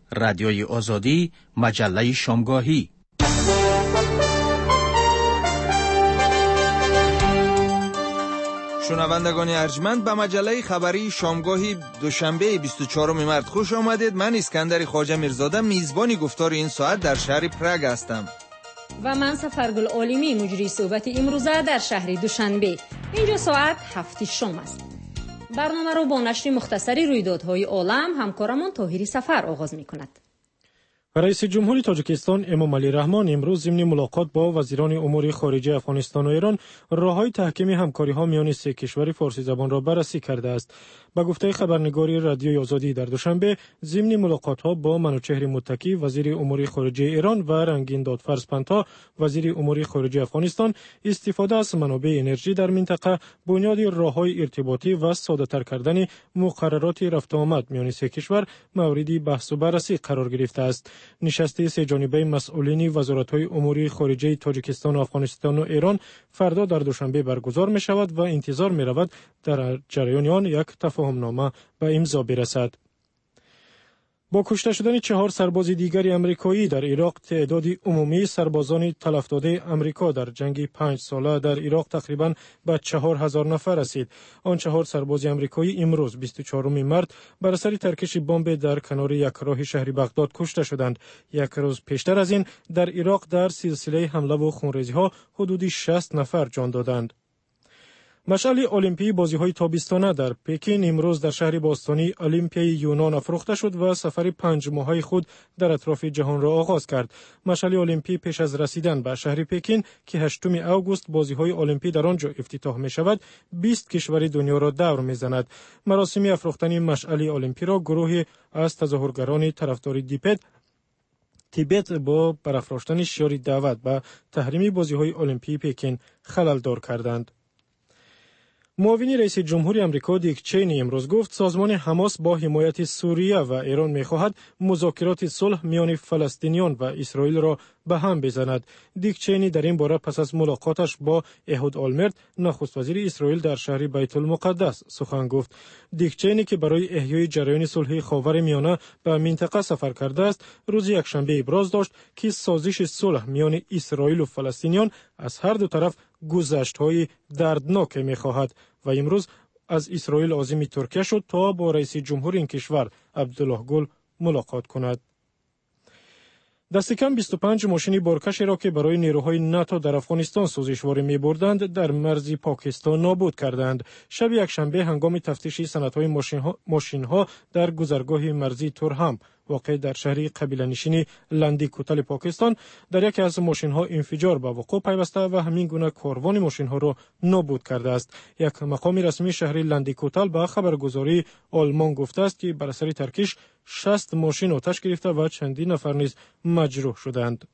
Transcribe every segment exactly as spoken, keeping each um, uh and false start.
رادیوی آزادی، مجله شامگاهی. شنوندگان ارجمند، به مجله خبری شامگاهی دوشنبه بیست و چهارم مارس خوش آمدید. من اسکندر خواجه میرزاده میزبان گفتار این ساعت در شهر پراگ هستم و من سفرگل عالمی مجری صحبت امروزه در شهر دوشنبه. اینجا ساعت هفت شام است. برنامه رو با نشر مختصری رویدادهای عالم همکارمون طاهری سفر آغاز می‌کند. رئیس جمهوری تاجیکستان امامعلی رحمان امروز ضمن ملاقات با وزیران امور خارجه افغانستان و ایران راههای تحکیم همکاری‌ها میان سه کشور فارسی زبان را بررسی کرده است. به گفته خبرنگاری رادیوی آزادی در دوشنبه، ضمن ملاقات‌ها با منوچهر متکی وزیر امور خارجه ایران و رنگین دادفرز پنتا وزیر امور خارجه افغانستان استفاده از منابع انرژی در منطقه، بنیاد راههای ارتباطی و ساده‌تر کردن مقررات رفت و آمد میان سه کشور مورد بحث و بررسی قرار گرفته است. نشست سه جانبه مسئولین وزارت‌های امور خارجه تاجیکستان و افغانستان و ایران فردا در دوشنبه برگزار می شود و انتظار می رود در جریان آن یک تفاهمنامه به امضا برسد. با کشته شدن چهار سرباز دیگری امریکایی در عراق، تعداد عمومی سربازان تلف داده امریکا در جنگ پنج ساله در عراق تقریباً به چهار هزار نفر رسید. آن چهار سرباز امریکایی امروز بیست و چهارم مارس بر اثر ترکش بمب در کنار یک راه شهر بغداد کشته شدند. یک روز پیشتر از این در عراق در سلسله حمله و خونریزی‌ها حدود شصت نفر جان دادند. مشعل المپی بازی‌های تابستانه در پکین امروز در شهر باستانی المپیای یونان افروخته شد و سفر پنج ماهه خود در اطراف جهان را آغاز کرد. مشعل المپی پیش از رسیدن به شهر پکین که هشتم آگوست بازی‌های المپی در آنجا افتتاح می‌شود، بیست کشور دنیا را دور می‌زند. مراسم افروختن مشعل المپی را گروهی از تظاهرگران طرفدار دیپت تیبت با برافراشتن شعار دعوت به تحریم بازی‌های المپی پکین خلل‌دار کردند. معاون رئیس جمهوری آمریکا دیک چینی امروز گفت سازمان حماس با حمایت سوریه و ایران می‌خواهد مذاکرات صلح میان فلسطینیان و اسرائیل را به هم بزند. دیک چینی در این باره پس از ملاقاتش با احود آلمرت نخست وزیر اسرائیل در شهر بیت المقدس سخن گفت. دیک چینی که برای احیای جریان صلح خاورمیانه به منطقه سفر کرده است، روز یکشنبه ابراز داشت که سازش صلح میان اسرائیل و فلسطینیان از هر دو طرف گذشت‌های دردناک می‌خواهد و امروز از اسرائیل عازم ترکیه شد تا با رئیس جمهور این کشور عبدالله گل ملاقات کند. دست کم بیست و پنج ماشین بارکشی را که برای نیروهای ناتو در افغانستان سوزشواری می‌بردند در مرز پاکستان نابود کردند. شب یکشنبه هنگام تفتیش سندهای ماشین‌ها ماشین‌ها در گذرگاه مرزی تورهام واقع در شهر قبیله نشین لندی کوتل پاکستان در یکی از ماشین‌ها انفجار به وقوع پیوسته و همین گونه کاروان ماشین‌ها را نابود کرده است. یک مقام رسمی شهر لندی کوتل به خبرگزاری آلمان گفته است که بر اثر ترکش شصت ماشین آتش گرفته و چندین نفر نیز مجروح شدند.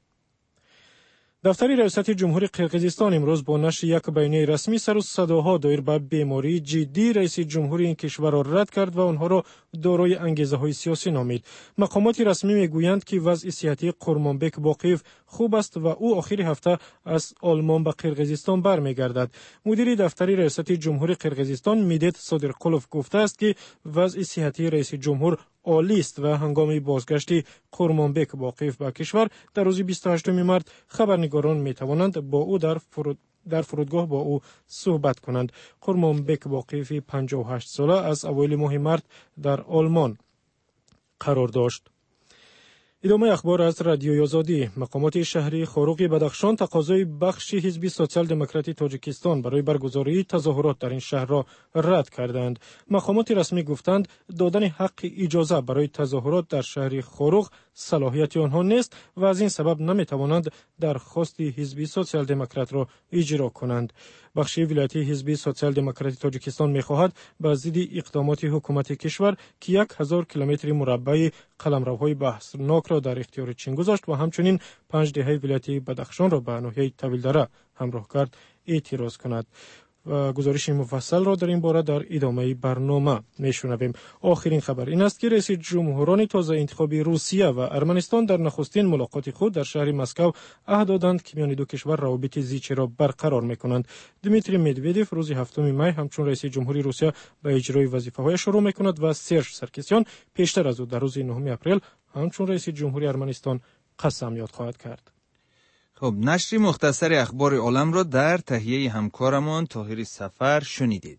دفتر ریاست جمهوری قرقیزستان امروز با نشر یک بیانیه رسمی سر و صداها دایر به بیماری جدی رئیس جمهوری این کشور را رد کرد و آنها را دارای انگیزه‌های سیاسی نامید. مقامات رسمی میگویند که وضع صحتی قرمانبک باقیف خوب است و او آخر هفته از آلمان به قرقیزستان برمیگردد. مدیر دفتر ریاست جمهوری قرقیزستان میدت صادرقلوف گفته است که وضع صحتی رئیس جمهور عالی است و هنگام بازگشت قرمانبک باقیف به کشور در روز بیست و هشتم مارس خبرنگاران می توانند با او در فرود در فرودگاه با او صحبت کنند. قرمانبک باقیف پنجاه و هشت ساله از اوایل ماه مارس در آلمان قرار داشت. ادامه اخبار از رادیوی آزادی. مقامات شهری خاروق بدخشان تقاضای بخش حزب سوسیال دموکراتی تاجیکستان برای برگزاری تظاهرات در این شهر را رد کردند. مقامات رسمی گفتند دادن حق اجازه برای تظاهرات در شهر خاروق صلاحیت آنها نیست و از این سبب نمیتوانند درخواست حزب سوسیال دموکرات را اجرا کنند. بخش ولایتی حزب سوسیال دموکراتی تاجیکستان می‌خواهد با ضد اقدامات حکومت کشور که یک هزار کیلومتر مربع قلمروهای بحثناک را در اختیار چین گذاشت و همچنین پنج دهه ولایت بدخشان را به ناحیه طویل‌دره همراه کرد اعتراض کند. و گزارش مفصل را در این باره در ادامه برنامه میشنویم. آخرین خبر این است که رئیس جمهوران تازه انتخابی روسیه و ارمنستان در نخستین ملاقات خود در شهر مسکو عهد دادند که میان دو کشور روابط زیچه را برقرار میکنند. دمیتری مدودوف روز هفتم می همچون رئیس جمهوری روسیه به اجرای وظیفه‌هایش شروع میکند و سرژ سرکسیان پیشتر از او در روز نهم اپریل همچون رئیس جمهوری ارمنستان قسم یاد خواهد کرد. خب نشر مختصر اخبار عالم را در تهیه همکارمان طاهر سفر شنیدید.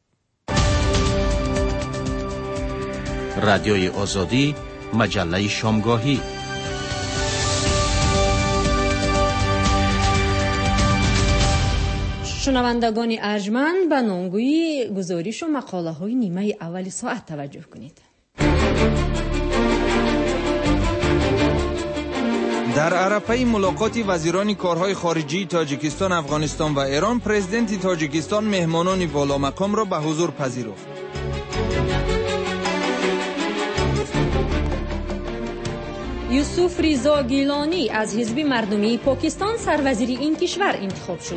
رادیوی آزادی، مجله شامگاهی. شنوندگان ارجمند به نامگویی گزارش و مقاله های نیمه اول ساعت توجه کنید. در عرفه ملاقات وزیران کارهای خارجی تاجیکستان، افغانستان و ایران، پرزیدنت تاجیکستان مهمانان والا مقام را به حضور پذیرفت. یوسف ریزا گیلانی از حزب مردمی پاکستان سروزیر این کشور انتخاب شد.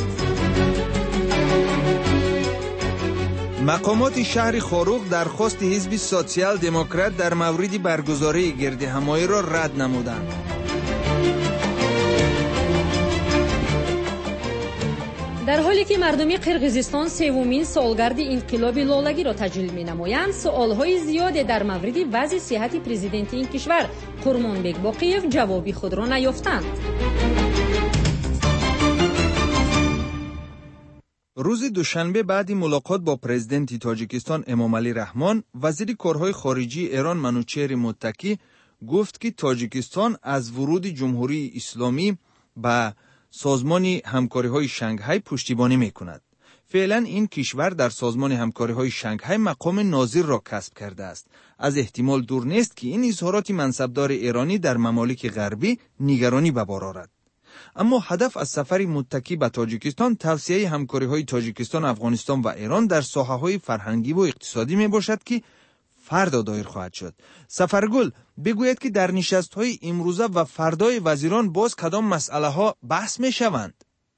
مقامات شهر خاروق درخواست حزب سوسیال دموکرات در مورد برگزاری گرد همایی را رد نمودند. در حالی که مردم قرقیزستان سومین سالگرد انقلاب لالگی را تجلیل می‌نمایند، سوال‌های زیادی در مورد وضع صحت پرزیدنت این کشور قرمانبک باقیف جوابی خود را نیافتند. روز دوشنبه بعد ملاقات با پرزیدنت تاجیکستان امامعلی رحمان، وزیر کارهای خارجی ایران منوچهر متکی گفت که تاجیکستان از ورود جمهوری اسلامی به سازمان همکاری‌های شانگهای پشتیبانی می‌کند. فعلا این کشور در سازمان همکاری‌های شانگهای مقام ناظر را کسب کرده است. از احتمال دور نیست که این اظهارات منصبدار ایرانی در ممالک غربی نگرانی به بار آورد. اما هدف از سفر متکی به تاجیکستان توسعه همکاری‌های تاجیکستان، افغانستان و ایران در ساحه‌های فرهنگی و اقتصادی میباشد که فردا دایر خواهد شد. سفرگل بگوید که در نشست‌های امروزه و فردای وزیران باز کدام مسئله‌ها بحث می‌شوند؟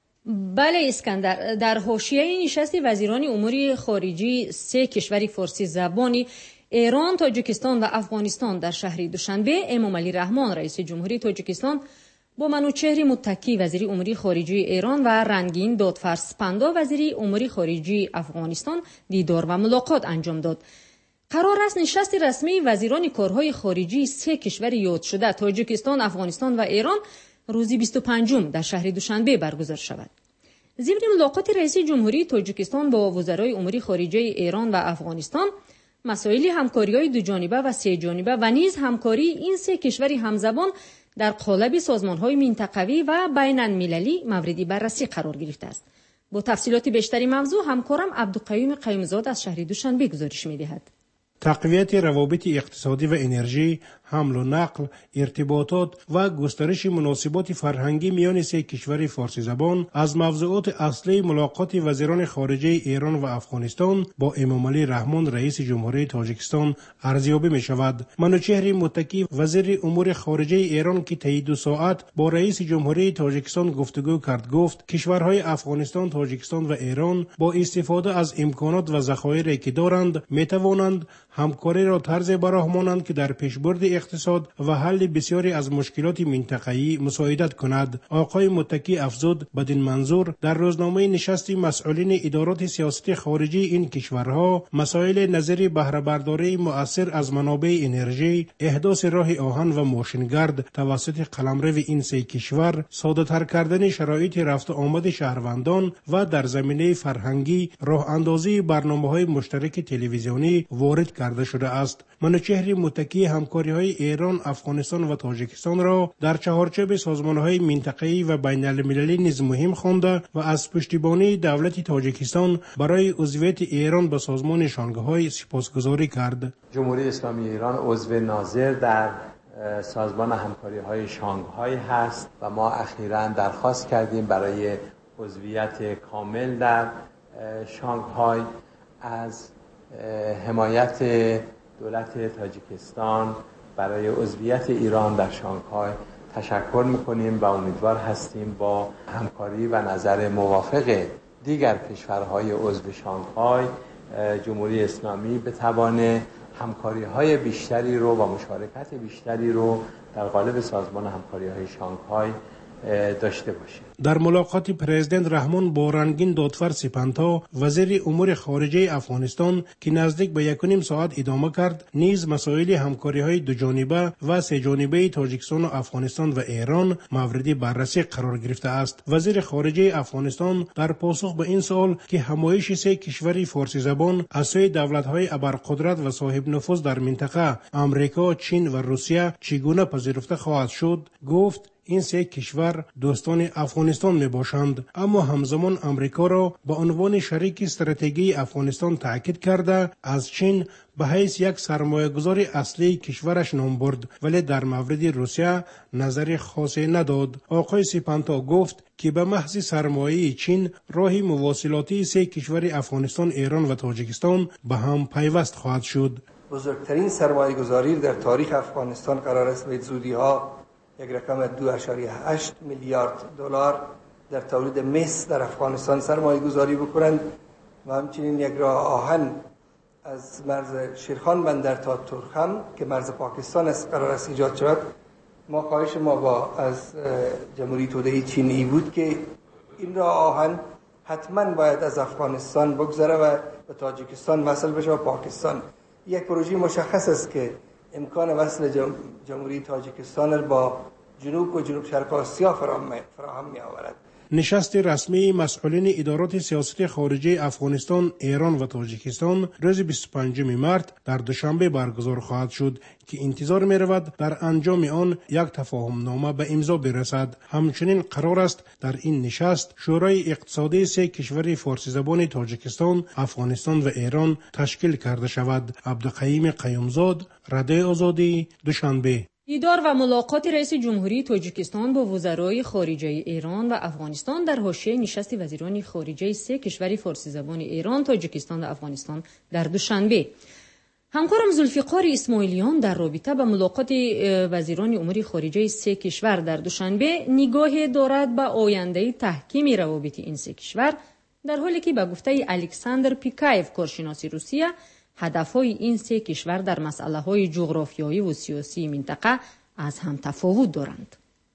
بله اسکندر، در حاشیه نشست وزیران امور خارجی سه کشور فارسی زبانی ایران، تاجیکستان و افغانستان در شهر دوشنبه، امامعلی رحمان رئیس جمهوری تاجیکستان با منوچهر متکی وزیر امور خارجه ایران و رنگین دادفرسپندا وزیر امور خارجه افغانستان دیدار و ملاقات انجام داد. قرار است نشست رسمی وزیران کارهای خارجی سه کشور یاد شده تاجیکستان، افغانستان و ایران روز بیست و پنجم در شهر دوشنبه برگزار شود. ضمن ملاقات رئیس جمهوری تاجیکستان با وزرای امور خارجه ایران و افغانستان، مسائل همکاری‌های دو جانبه و سه جانبه و نیز همکاری این سه کشور همزبان در قالب سازمان‌های منطقوی و بین‌المللی مورد بررسی قرار گرفته است. با تفصیلات بیشتری موضوع همکارم عبدالقیوم قیومزاد از شهر دوشنبه گزارش می‌دهد. تقویت روابط اقتصادی و انرژی، حمل و نقل، ارتباطات و گسترش مناسبات فرهنگی میان سه کشور فارسی زبان از موضوعات اصلی ملاقات وزیران خارجه ایران و افغانستان با امامعلی رحمان رئیس جمهوری تاجیکستان ارزیابی می شود. منوچهر متکی وزیر امور خارجه ایران که طی دو ساعت با رئیس جمهوری تاجیکستان گفتگو کرد گفت کشورهای افغانستان، تاجیکستان و ایران با استفاده از امکانات و ذخایری که دارند می توانند همکاری را طرز براهمانند که در پیشبرد اقتصاد و حل بسیاری از مشکلات منطقه‌ای مساعدت کند. آقای متکی افزود بدین منظور در روزنامه نشست مسئولین ادارات سیاست خارجی این کشورها مسائل نظری بهره برداری مؤثر از منابع انرژی، احداث راه آهن و ماشینگرد توسط قلمرو این سه کشور، ساده تر کردن شرایط رفت و آمد شهروندان و در زمینه فرهنگی راه اندازی برنامه‌های مشترک تلویزیونی وارد کرده شده است. منوچهر متکی همکاری‌های ایران، افغانستان و تاجیکستان را در چهارچوب سازمان‌های منطقه‌ای و بین‌المللی نیز مهم خوانده و از پشتیبانی دولت تاجیکستان برای عضویت ایران به سازمان شانگهای سپاسگزاری کرد. جمهوری اسلامی ایران عضو ناظر در سازمان همکاری‌های شانگهای هست و ما اخیراً درخواست کردیم برای عضویت کامل در شانگهای. از حمایت دولت تاجیکستان برای عضویت ایران در شانگهای تشکر میکنیم و امیدوار هستیم با همکاری و نظر موافق دیگر کشورهای عضو شانگهای جمهوری اسلامی بتوانه همکاری‌های بیشتری رو و مشارکت بیشتری رو در قالب سازمان همکاری‌های شانگهای داشته باشیم. در ملاقات پرزیدنت رحمان با رنگین دادفر سپنتا وزیر امور خارجه افغانستان که نزدیک به یک و نیم ساعت ادامه کرد، نیز مسائل همکاری‌های دو جانبه و سه جانبه تاجیکستان و افغانستان و ایران مورد بررسی قرار گرفته است. وزیر خارجه افغانستان در پاسخ به این سوال که همایش سه کشور فارسی زبان از سوی دولت‌های ابرقدرت و صاحب نفوذ در منطقه امریکا، چین و روسیه چگونه پذیرفته خواهد شد، گفت این سه کشور دوستان افغانستان می باشند، اما همزمان امریکا را به عنوان شریک استراتژی افغانستان تاکید کرده از چین به حیث یک سرمایه‌گذار اصلی کشورش نام برد، ولی در مورد روسیه نظر خاصی نداد. آقای سپنتا گفت که به محض سرمایه چین راه مواصلاتی سه کشور افغانستان، ایران و تاجیکستان به هم پیوست خواهد شد. بزرگترین سرمایه‌گذاری در تاریخ افغانستان قرار است به زودی‌ها یک رقم دو اشاریه هشت میلیارد دلار در تولید مس در افغانستان سرمایه گذاری بکنند و همچنین یک راه آهن از مرز شیرخان بندر تا تورخم که مرز پاکستان است قرار است ایجاد شود. ما خواهش ما با از جمهوری توده چینی بود که این راه آهن حتما باید از افغانستان بگذره و به تاجیکستان وصل بشه و پاکستان. یک پروژه مشخص است که امکان وصل جمهوری تاجیکستان را با جنوب و جنوب شرق آسیا فراهم می آورد. نشست رسمی مسئولین ادارات سیاست خارجه افغانستان، ایران و تاجیکستان روز بیست و پنجم مارس در دوشنبه برگزار خواهد شد که انتظار می رود در انجام آن یک تفاهم نامه به امضا برسد. همچنین قرار است در این نشست شورای اقتصادی سه کشور فارسی زبان تاجیکستان، افغانستان و ایران تشکیل کرده شود. عبدالقیوم قیومزاد، رادیو آزادی، دوشنبه. دیدار و ملاقات رئیس جمهوری تاجیکستان با وزرای خارجه ایران و افغانستان در حاشیه نشست وزیران خارجه سه کشور فارسی زبان ایران، تاجیکستان و افغانستان در دوشنبه. همکارم ذوالفقار اسماعیلیان در رابطه با ملاقات وزیران امور خارجه سه کشور در دوشنبه نگاه دارد به آینده تحکیم روابط این سه کشور، در حالی که به گفته الکساندر پیکایف کارشناس روسیه هدفهای این سه کشور در مسئله‌های جغرافیایی و سیاسی منطقه از هم تفاوت دارند.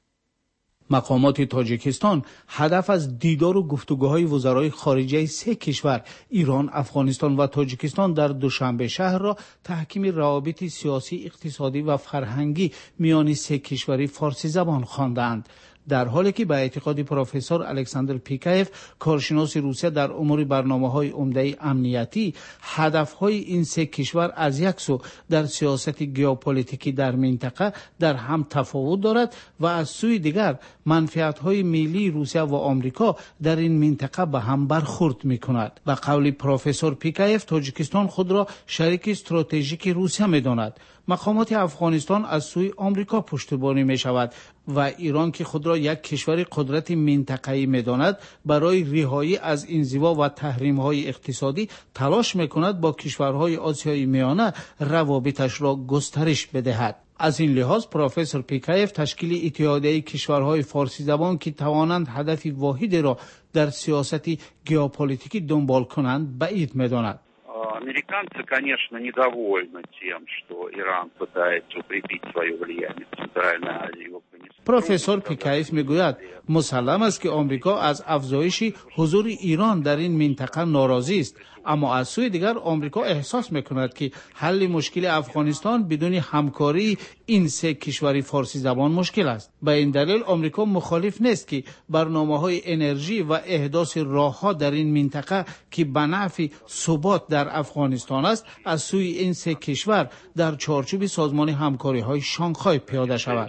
مقامات تاجیکستان هدف از دیدار و گفتگوهای وزرای خارجه سه کشور ایران، افغانستان و تاجیکستان در دوشنبه شهر را تحکیم روابط سیاسی، اقتصادی و فرهنگی میان سه کشوری فارسی زبان خواندند، در حالی که به اعتقاد پروفسور الکساندر پیکایف کارشناس روسیه در امور برنامه‌های عمده امنیتی، هدف‌های این سه کشور از یک سو در سیاست ژئوپلیتیکی در منطقه در هم تفاوت دارد و از سوی دیگر منفعت‌های ملی روسیه و آمریکا در این منطقه به هم برخورد می‌کند. به قول پروفسور پیکایف تاجیکستان خود را شریک استراتژیک روسیه می‌داند. مقامات افغانستان از سوی آمریکا پشتیبانی می شود و ایران که خود را یک کشور قدرت منطقه‌ای می داند برای رهایی از انزوا و تحریم‌های اقتصادی تلاش می کند با کشورهای آسیای میانه روابطش را گسترش بدهد. از این لحاظ پروفسور پیکایف تشکیل اتحادیه کشورهای فارسی زبان که توانند هدف واحد را در سیاست ژئوپلیتیکی دنبال کنند بعید می داند. Американцы, конечно, недовольны тем, что Иран пытается укрепить свое влияние в Центральной Азии. پروفسور پیکایف میگوید مسلم است که آمریکا از افزایش حضور ایران در این منطقه ناراضی است، اما از سوی دیگر آمریکا احساس میکند که حل مشکل افغانستان بدون همکاری این سه کشور فارسی زبان مشکل است. به این دلیل آمریکا مخالف نیست که برنامه‌های انرژی و احداث راه‌ها در این منطقه که به نفع ثبات در افغانستان است از سوی این سه کشور در چارچوب سازمان همکاری‌های شانگهای پیاده شود.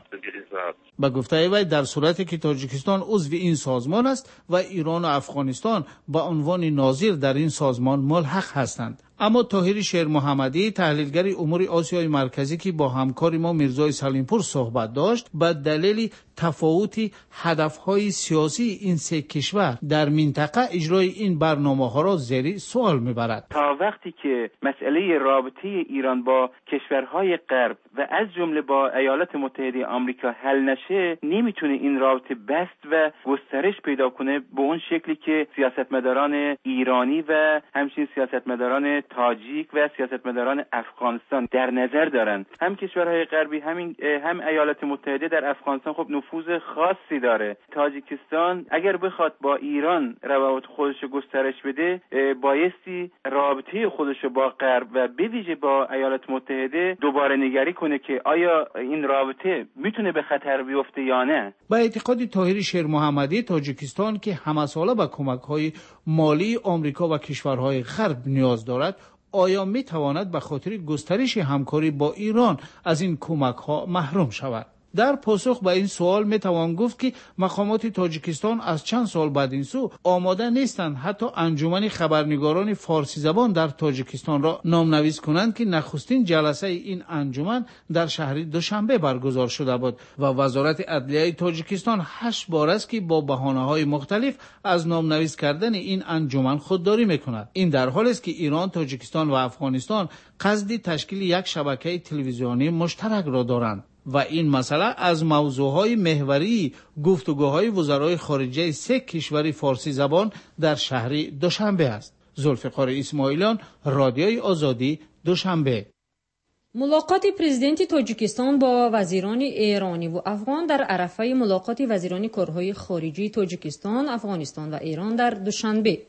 به گفته وی در صورتی که تاجیکستان عضو این سازمان است و ایران و افغانستان به عنوان ناظر در این سازمان ملحق هستند. اما طاهر شیر محمدی تحلیلگر امور آسیای مرکزی که با همکار ما میرزای سلیمپور صحبت داشت به دلیل تفاوت هدفهای سیاسی این سه کشور در منطقه اجرای این برنامه‌ها را زیر سوال میبرد. تا وقتی که مسئله رابطه ایران با کشورهای غرب و از جمله با ایالات متحده آمریکا حل نشه نمیتونه این رابطه بست و گسترش پیدا کنه به اون شکلی که سیاستمداران ایرانی و همچنین سیاستمداران تاجیک و سیاستمداران افغانستان در نظر دارند. هم کشورهای غربی همین هم ایالات متحده در افغانستان خب نفوذ خاصی داره. تاجیکستان اگر بخواد با ایران روابط خودش گسترش بده بایستی رابطه خودش با غرب و به ویژه با ایالات متحده دوباره نگری کنه که آیا این رابطه میتونه به خطر بیفته یا نه. با اعتقاد طاهر شیر محمدی، تاجیکستان که همساله به کمک‌های مالی آمریکا و کشورهای غرب نیاز دارد، آیا می تواند به خاطر گسترش همکاری با ایران از این کمک‌ها محروم شود؟ در پاسخ به این سوال می توان گفت که مقامات تاجیکستان از چند سال بعد این سو آماده نیستند حتی انجمن خبرنگاران فارسی زبان در تاجیکستان را نامنویس کنند که نخستین جلسه این انجمن در شهر دوشنبه برگزار شده بود و وزارت عدلیه تاجیکستان هشت بار است که با بهانه‌های مختلف از نامنویس کردن این انجمن خودداری میکند. این در حالی است که ایران، تاجیکستان و افغانستان قصد تشکیل یک شبکه تلویزیونی مشترک را دارند و این مسئله از موضوعهای محوری گفتگوهای وزرای خارجه سه کشور فارسی زبان در شهر دوشنبه است. ذوالفقار اسماعیلیان، رادیوی آزادی، دوشنبه. ملاقات پرزیدنت تاجیکستان با وزیران ایرانی و افغان در عرفه ملاقات وزیران کارهای خارجی تاجیکستان، افغانستان و ایران در دوشنبه.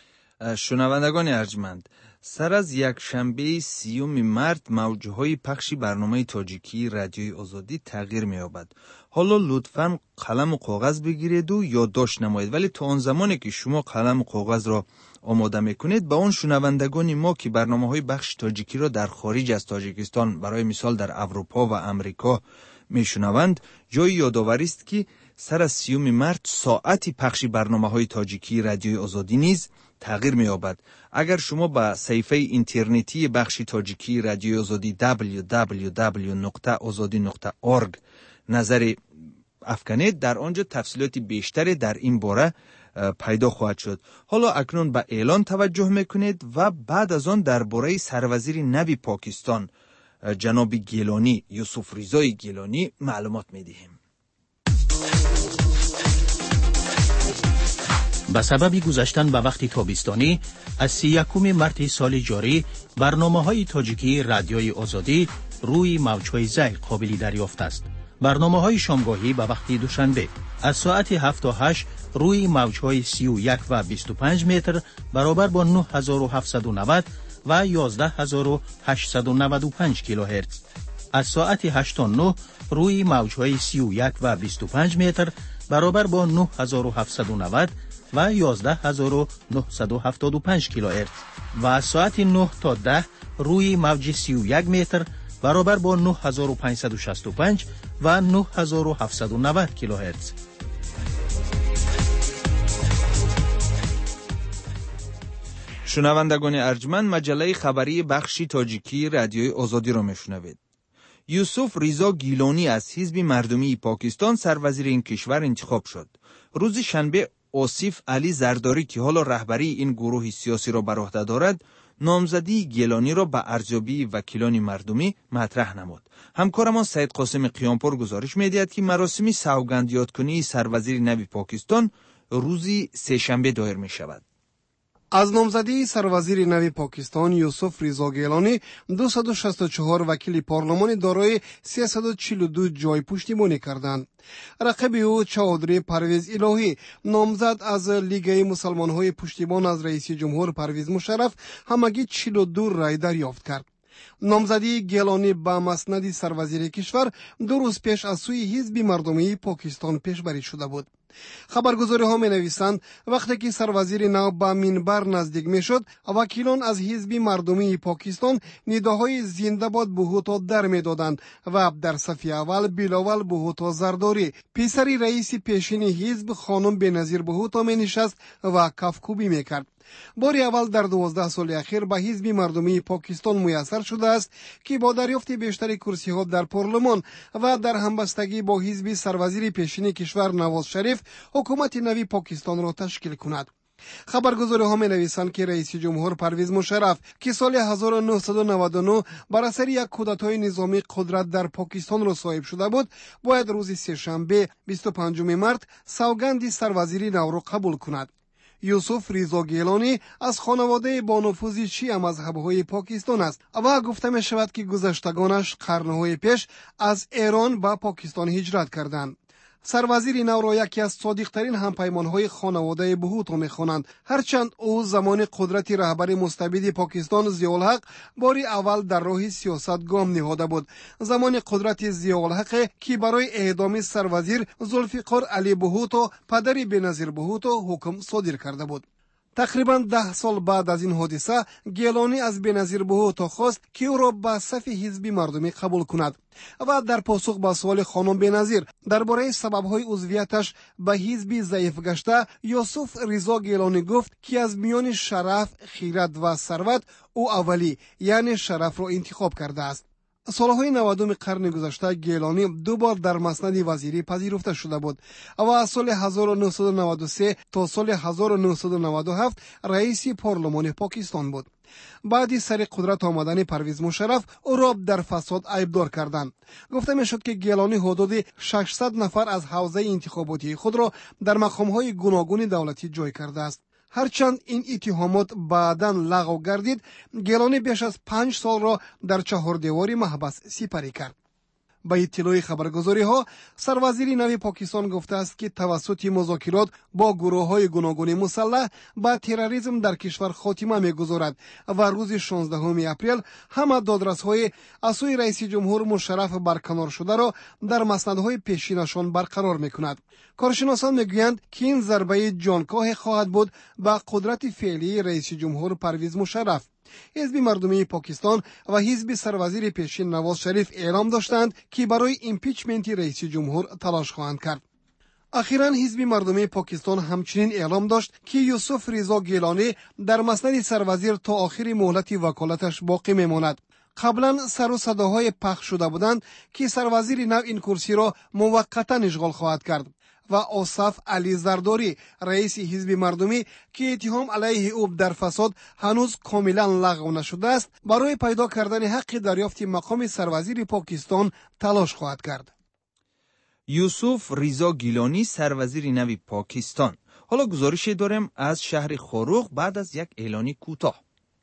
شنوندگان ارجمند، سر از یک شنبه سیوم مارس موجهای پخش برنامه تاجیکی رادیوی آزادی تغییر می‌یابد. حالا لطفاً قلم و کاغذ بگیرید و یادداشت نمایید، ولی تا آن زمانی که شما قلم و کاغذ را آماده می‌کنید با اون شنوندگان ما که برنامه‌های بخش تاجیکی را در خارج از تاجیکستان، برای مثال در اروپا و امریکا میشنوند، جای یادآوری است که سر از سیوم مارس ساعتی پخش برنامه‌های تاجیکی رادیوی آزادی نیز تغییر می‌یابد. اگر شما به صفحه اینترنتی بخش تاجیکی رادیوی آزادی دبلیو دبلیو دبلیو نقطه آزادی نقطه اورگ نظر افکنید، در آنجا تفصیلات بیشتری در این باره پیدا خواهد شد. حالا اکنون به اعلان توجه میکنید و بعد از آن درباره سروزیر نو پاکستان جناب گیلانی، یوسف رضای گیلانی معلومات میدهیم. به سبب گذشتن به وقت تابستانی از سی یکم مارس سال جاری برنامه‌های تاجیکی رادیوی آزادی روی موج‌های زیر قابل دریافت است. برنامه‌های شامگاهی به وقت دوشنبه از ساعت هفت تا هشت روی موج‌های سی و یک و بیست و پنج متر برابر با نه هزار و هفتصد و نود و یازده هزار و هشتصد و نود و پنج کیلوهرتز. از ساعت هشت تا نه روی موج‌های سی و یک و بیست و پنج متر برابر با نه هزار و هفتصد و نود و یازده هزار و نهصد و هفتاد و پنج کیلوهرتز و از ساعت نه تا ده روی موج سی و یک متر برابر با نه هزار و پانصد و شصت و پنج و نه هزار و هفتصد و نود کیلوهرتز. شنوندگان ارجمند، مجله خبری بخش تاجیکی رادیوی آزادی را میشنوید. یوسف رضا گیلانی از حزب مردمی پاکستان سروزیر این کشور انتخاب شد. روز شنبه آصف علی زرداری که حالا رهبری این گروه سیاسی را بر عهده دارد، نامزدی گیلانی را به ارزیابی وکیلان مردمی مطرح نمود. همکارمان سید قاسم قیامپور گزارش می‌دهد که مراسم سوگند یادکنی سروزیر نو پاکستان روز سه‌شنبه دایر می‌شود. از نامزدی سروزیر نو پاکستان یوسف رضا گیلانی دویست و شصت و چهار وکیل پارلمان دارای سیصد و چهل و دو جای پشتیبانی کردند. رقیب او چودری پرویز الهی نامزد از لیگ مسلمان‌های پشتیبان از رئیس جمهور پرویز مشرف همگی چهل و دو رای دریافت کرد. نامزدی گیلانی به مسند سروزیر کشور دو روز پیش از سوی حزب مردمی پاکستان پیشبری شده بود. خبرگزاری ها می نویسند وقتی که سروزیر نو به منبر نزدیک می شد، وکیلان از حزب مردمی پاکستان نداهای زنده باد بهوتا در می دادند و در صف اول بلاول بهوتا زرداری پسری رئیس پیشین حزب خانم بنظیر بهوتا می نشست و کفکوبی می کرد. باری اول در دوازده سال اخیر به حزب مردمی پاکستان میسر شده است که با دریافت بیشتر کرسی ها در پارلمان و در همبستگی با حزب سروزیر پیشین کشور نواز شریف حکومت نوی پاکستان را تشکیل کند. خبرگزاری ها می نویسند که رئیس جمهور پرویز مشرف که سال هزار و نهصد و نود و نه بر اثر یک کودتای نظامی قدرت در پاکستان را صاحب شده بود، باید روز سه‌شنبه بیست و پنجم مارس سوگند سروزیری نو را قبول کند. یوسف ریزا گیلانی از خانواده با نفوذ شیعه مذهب‌های پاکستان است و گفته می شود که گذشتگانش قرن‌های پیش از ایران به پاکستان هجرت کردند. سروزیر نو را یکی از صادق‌ترین همپیمان‌های خانواده بهوتو می‌خوانند، هرچند او زمان قدرت رهبر مستبد پاکستان ضیاءالحق باری اول در راه سیاست گام نهاده بود. زمان قدرت ضیاءالحق که برای اعدام سروزیر ذوالفقار علی بهوتو پدر بنظیر بهوتو حکم صادر کرده بود. تقریبا ده سال بعد از این حادثه گیلانی از بنظیر بهوتو خواست که او را به صف حزب مردمی قبول کند و در پاسخ به سوال خانم بنظیر درباره سبب‌های عضویتش به حزب ضعیف گشته، یوسف ریزا گیلانی گفت که از میان شرف، خیرت و ثروت او اولی یعنی شرف را انتخاب کرده است. سالهای نودم قرن گذشته گیلانی دو بار در مسند وزیری پذیرفته شده بود و از سال هزار و نهصد و نود و سه تا سال هزار و نهصد و نود و هفت رئیس پارلمان پاکستان بود. بعد سر قدرت آمدن پرویز مشرف او را در فساد عیبدار کردند. گفته می شد که گیلانی حدود ششصد نفر از حوزه انتخاباتی خود را در مقام‌های گوناگون دولتی جای کرده است. هرچند این اتهامات بعداً لغو گردید، گیلانی بیش از پنج سال را در چهار دیواری محبس سپری کرد. به اطلاع خبرگزاری ها، سروزیر نو پاکستان گفته است که توسط مذاکرات با گروه های گوناگون مسلح به تروریسم در کشور خاتمه می‌گذارد و روز شانزدهم اپریل همه دادرس های از سوی رئیس جمهور مشرف برکنار شده را در مسندهای پیشینشان برقرار می‌کند. کارشناسان میگویند که این ضربه جانکاه خواهد بود به قدرت فعلی رئیس جمهور پرویز مشرف. حزب مردمی پاکستان و حزب سروزیر پیشین نواز شریف اعلام داشتند که برای ایمپیچمنت رئیس جمهور تلاش خواهند کرد. اخیراً حزب مردمی پاکستان همچنین اعلام داشت که یوسف ریزا گیلانی در مسند سروزیر تا آخر مهلت وکالتش باقی میماند. قبلا سر و صداهای پخش شده بودند که سروزیر نو این کرسی را موقتا اشغال خواهد کرد و آصف علی زرداری رئیس حزب مردمی که اتهام علیه او در فساد هنوز کاملا لغو نشده است، برای پیدا کردن حق دریافت مقام سروزیر پاکستان تلاش خواهد کرد. یوسف ریزا گیلانی سروزیر نو پاکستان. حالا گزارشی داریم از شهر خاروق بعد از یک اعلانی کوتاه.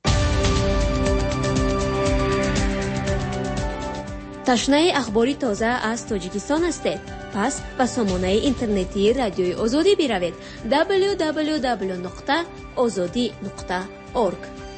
تشنه اخباری تازه از تاجیکستان هستید؟ پس به سامانه اینترنتی رادیوی آزادی بروید دبلیو دبلیو دبلیو نقطه آزادی نقطه اورگ.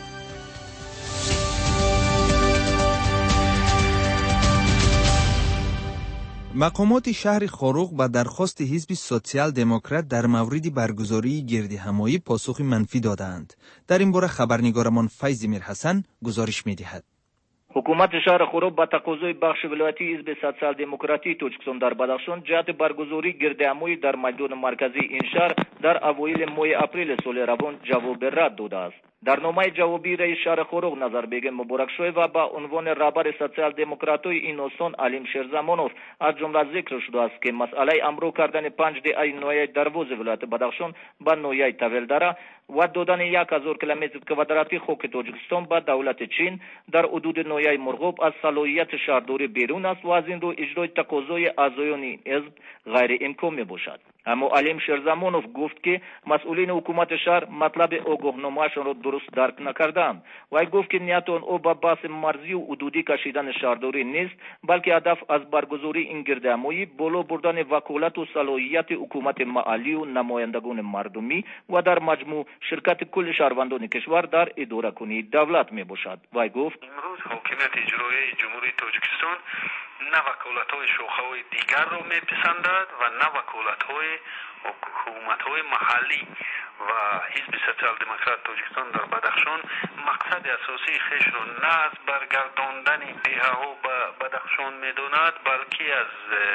مقامات شهر خاروق به درخواست حزب سوسیال دموکرات در مورد برگزاری گردهمایی پاسخ منفی دادند. در این باره خبرنگارمان فیض میرحسن گزارش می‌دهد. حکومت شهر خاروق با تقاضای بخش ولایتی حزب سوسیال دموکراتی تاجیکستان در بدخشان جهت برگزاری گردهمایی در میدان مرکزی این شهر در اوایل ماه اپریل سال روان جواب رد داده است. در نامه جوابی رئیس شهر خاروق نظر بیگ مبارک شوی و با عنوان رهبر سوسیال دموکراتای این استان علیم شیرزمانوف از جمله ذکر شده است که مسئله امرو کردن پنج دهه نویه دروازه ولایت بدخشان به نویه تولدره و دادن یک هزار کیلومتر کوادراتی خاک تاجیکستان به دولت چین در حدود نویه مرغوب از صلاحیت شهرداری بیرون است و از این رو اجرای تقاضای اعضایان این حزب غیر امکان می باشد. اما علیم شیرزمانوف گفت که مسئولین حکومت شهر مطلب آگاهنامه‌شان را درست درک نکردند و گفت که نیت آن با بحث مرزی و حدودی کشیدن شهرداری نیست، بلکه هدف از برگزاری این گردهمایی بالا بردن وکالت و صلاحیت حکومت محلی و نمایندگان مردمی و در مجموع شرکت کل شهروندان کشور در اداره کنی دولت می باشد. و گفت امروز حاکمیت اجرایی جمهوری تاجیکستان نه وکالت‌های شاخه‌های دیگر را می‌پسندد و نه وکالت‌های حکومت‌های محلی و حزب سوسیال دموکرات تاجیکستان در بدخشان مقصد اساسی خیش را نه از برگرداندن دهه‌ها به بدخشان می‌داند، بلکه از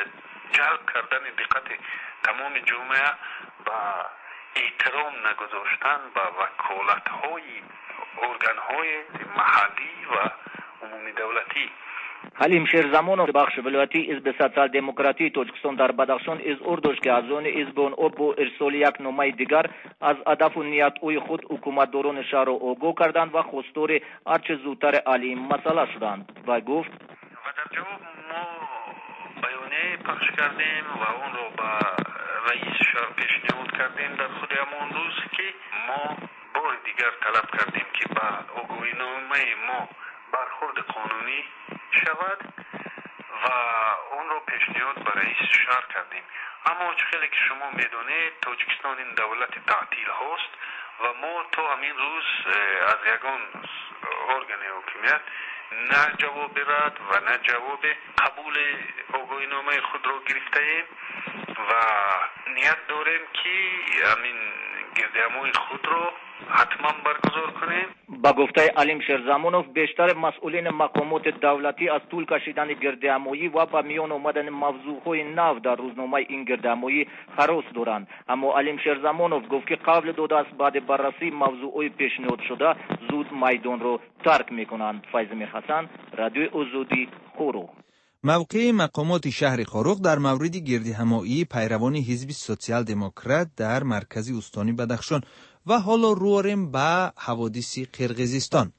جلب کردن دقت تمام جامعه و احترام نگذاشتن به وکالت‌های ارگان‌های محلی و عمومی دولتی. حلیم شیرزمانوف بخش ولایتی حزب سوسیال دموکراتی تاجیکستان در بدخشان اظهار داشت که از آن حزب آن با ارسال یک نامه دیگر از هدف و نیت اوی خود حکومتداران شهر را آگاه کردند و خواستار هرچه زودتر حل این مسئله شدند. و گفت و در جواب ما بیانیه پخش کردیم و اون رو به رئیس شهر پیشنهاد کردیم در خود همان روز که ما بار دیگر طلب کردیم که با آگاهینامه ما برخورد قانونی شود و اون رو پیشنهاد به رئیس شهر کردیم. اما خیلی که شما میدونید تاجیکستان این دولت تعطیل هست و ما تا همین روز از یگان ارگان حکومت نه جواب رد و نه جواب قبول آگاهینامه خود رو گرفته ایم و نیت داریم که همین گردهمای خود رو حتما برگزار کنیم. با گفته علیم شیرزمانوف بیشتر مسئولین مقامات دولتی از طول کشیدن گردهمایی و با میان آمدن موضوعهای نو در روزنامه این گردهمایی هراس دارند. اما علیم شیرزمانوف گفت که قبل دو دست بعد بررسی موضوعهای پیشنهاد شده زود میدان رو ترک میکنند. فیض حسن، رادیوی آزادی، خروغ. موقع مقامات شهر خروغ در مورد گردهمایی پیروان حزب سوسیال دموکرات در مرکز استانی بدخشان و حالا رواریم به حوادث قرقیزستان.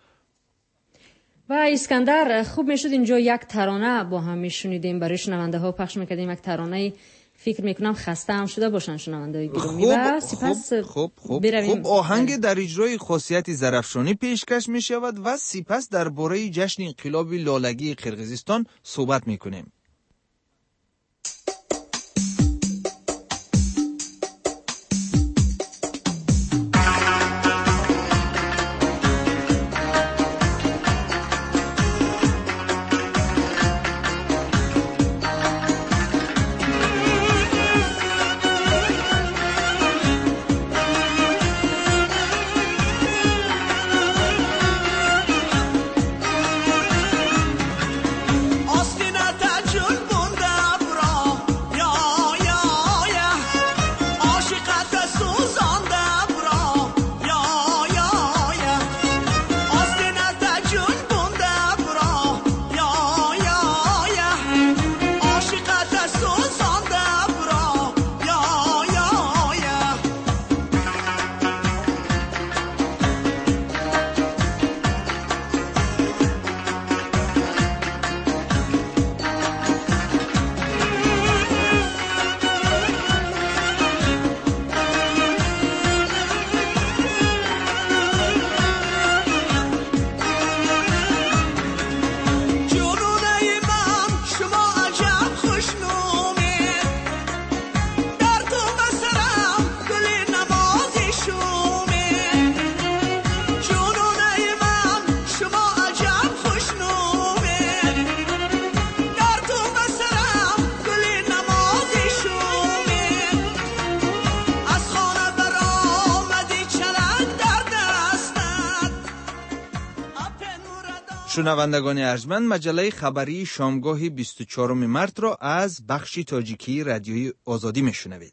و اسکندر، خوب میشد اینجا یک ترانه با هم میشنیدیم برای شنونده ها پخش میکردیم. یک ترانه فکر میکنم خسته هم شده باشن شنونده های گرامی. و سپس خوب خوب خوب آهنگ در اجرای خاصیت زرفشانی پیشکش می شود و سپس درباره جشن انقلاب لالگی قرقیزستان صحبت میکنیم. شنوندگان ارجمند، مجله خبری شامگاه بیست و چهارم مارس را از بخش تاجیکی رادیوی آزادی میشنوید.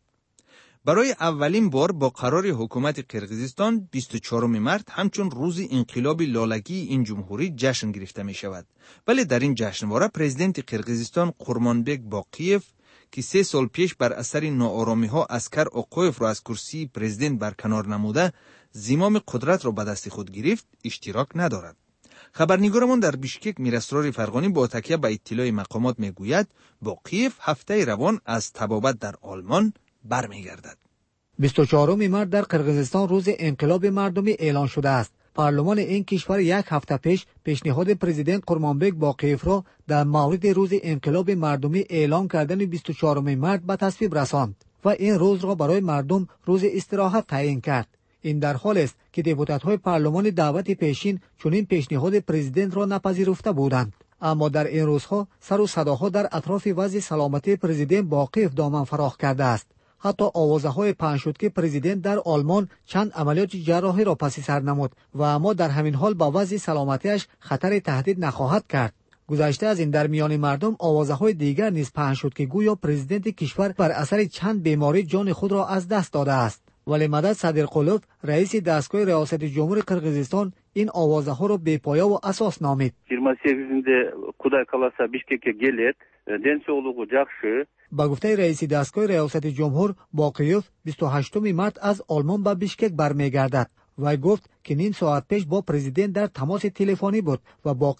برای اولین بار با قرار حکومت قرقیزستان بیست و چهارم مارس همچون روز انقلاب لالگی این جمهوری جشن گرفته می شود. ولی در این جشنواره پرزیدنت قرقیزستان قورمانبک باقیف که سه سال پیش بر اثر ناآرامی ها اسکر اوقایف را از کرسی پرزیدنت برکنار نموده زمام قدرت را به دست خود گرفت اشتراک ندارد. خبرنگارمان در بیشکک میراسرار فرغانی با تکیه به اطلاع مقامات میگوید باقیف هفته روان از طبابت در آلمان برمیگردد. بیست و چهارم مارس در قرقیزستان روز انقلاب مردمی اعلان شده است. پارلمان این کشور یک هفته پیش پیشنهاد پرزیدنت قورمانبک باقیف را در مورد روز انقلاب مردمی اعلان کردن بیست و چهارم مارس به تصویب رساند و این روز را برای مردم روز استراحت تعیین کرد. این در حال است که دپوتات‌های پارلمان دعوت پیشین چنین پیشنهاد پرزیدنت را نپذیرفته بودند. اما در این روزها سر و صداها در اطراف وضع سلامتی پرزیدنت باقیف دامن فراخ کرده است. حتی آوازه‌های پخش شد که پرزیدنت در آلمان چند عملیات جراحی را پس سر نمود و اما در همین حال با وضع سلامتیش خطر تهدید نخواهد کرد. گذشته از این در میان مردم آوازه‌های دیگر نیز پخش شد که گویا پرزیدنت کشور بر اثر چند بیماری جان خود را از دست داده است. ولی مدد صدرقلوف رئیس دستگاه ریاست جمهوری قرقیزستان این آوازه‌ها را بی‌پایه و اساس نامید. yigirma sekizinде Kuday kalasa Bishkek'e gelir. Densoğluğu жақсы. با گفته رئیس دستگاه ریاست جمهور باقیوف بیست و هشتم مارس از آلمان به بیشکک برمیگردد. وی گفت که نیم ساعت پیش با پرزیدنت در تماس تلفنی بود و باقیف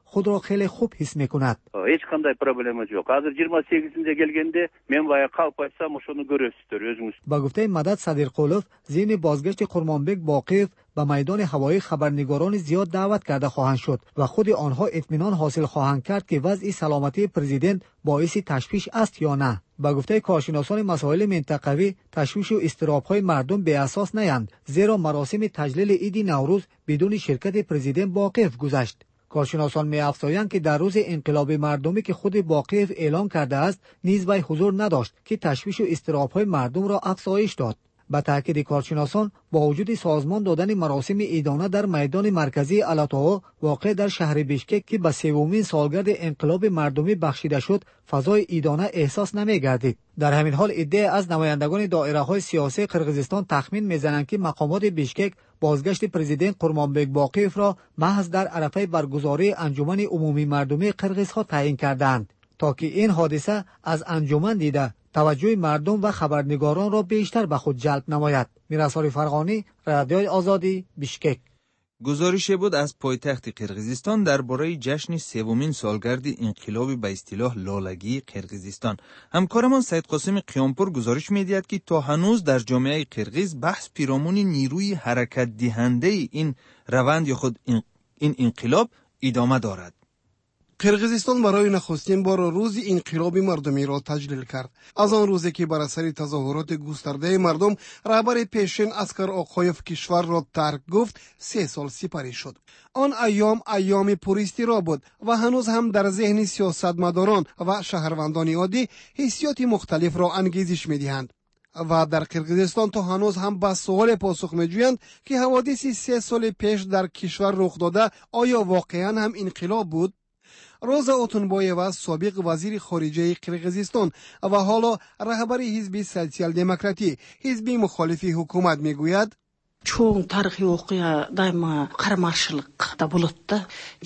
خود را خیلی خوب حس میکند. Hech qanday problemimiz yo'q. Hozir yigirma sakkizinchi kelganda men boya qalb aytsam o'shani ko'rasizlar o'zingiz. Ba gufte Madad Sadirqulov zimni bozgashti Qurmonbek Boqiyev ba maydon havoyi xabarnigoron ziyod da'vat karda xohand shud va khudi onha itminon hosil xohand kard ki vaz'i salomati prezident boisi tashvish ast yo na. Ba gufte korshinoson masoil mintaqavi tashvish u istirobhay mardum beasos nayand, zero marosim tajlil idi Navruz biduni shirkat prezident Boqiyev guzasht. کارشناسان می‌افزایند که در روز انقلاب مردمی که خود باقیف اعلام کرده است نیز وی حضور نداشت که تشویش و اضطراب‌های مردم را افزایش داد. با تاکید کارشناسان با وجود سازمان دادن مراسم عیدانه در میدان مرکزی الاتائا واقع در شهر بیشکک که به سومین سالگرد انقلاب مردمی بخشیده شد فضای عیدانه احساس نمی‌گردید. در همین حال عده از نمایندگان دایره‌های سیاسی قرقیزستان تخمین می‌زنند که مقامات بیشکک بازگشت پرزیدنت قرمانبک باقیف را محض در عرفه برگزاری انجمن عمومی مردمی قرقیزها تعیین کردند تا که این حادثه از انجمن دیده توجه مردم و خبرنگاران را بیشتر به خود جلب نماید. میرسال فرغانی، رادیوی آزادی، بیشکک. گزارش بود از پایتخت قرقیزستان درباره جشن سومین سالگرد انقلاب به اصطلاح لالگی قرقیزستان. همکارمان سید قاسم قیامپور گزارش می‌دهد که تا هنوز در جامعه قرقیز بحث پیرامون نیروی حرکت دهنده این روند یا خود این انقلاب ادامه دارد. قرقیزستان برای نخستین بار روز انقلاب مردمی را تجلیل کرد. از آن روزی که بر اثر تظاهرات گسترده مردم رهبر پیشین اسکر آقایف کشور را ترک گفت، سه سال سپری شد. آن ایام ایام پراضطراب بود و هنوز هم در ذهن سیاستمداران و شهروندان عادی حسیات مختلف را انگیزش می‌دهند. و در قرقیزستان تا هنوز هم به سوال پاسخ می‌جویند که حوادث سه سال پیش در کشور رخ داده آیا واقعا هم انقلاب بود؟ روزا اوتونبایوا سابق وزیر خارجه قرقیزستان و حالا رهبر حزب سوسیال دموکراتی حزب مخالف حکومت میگوید چون تاریخی واقعا دائما قرمارشلق دا بولد.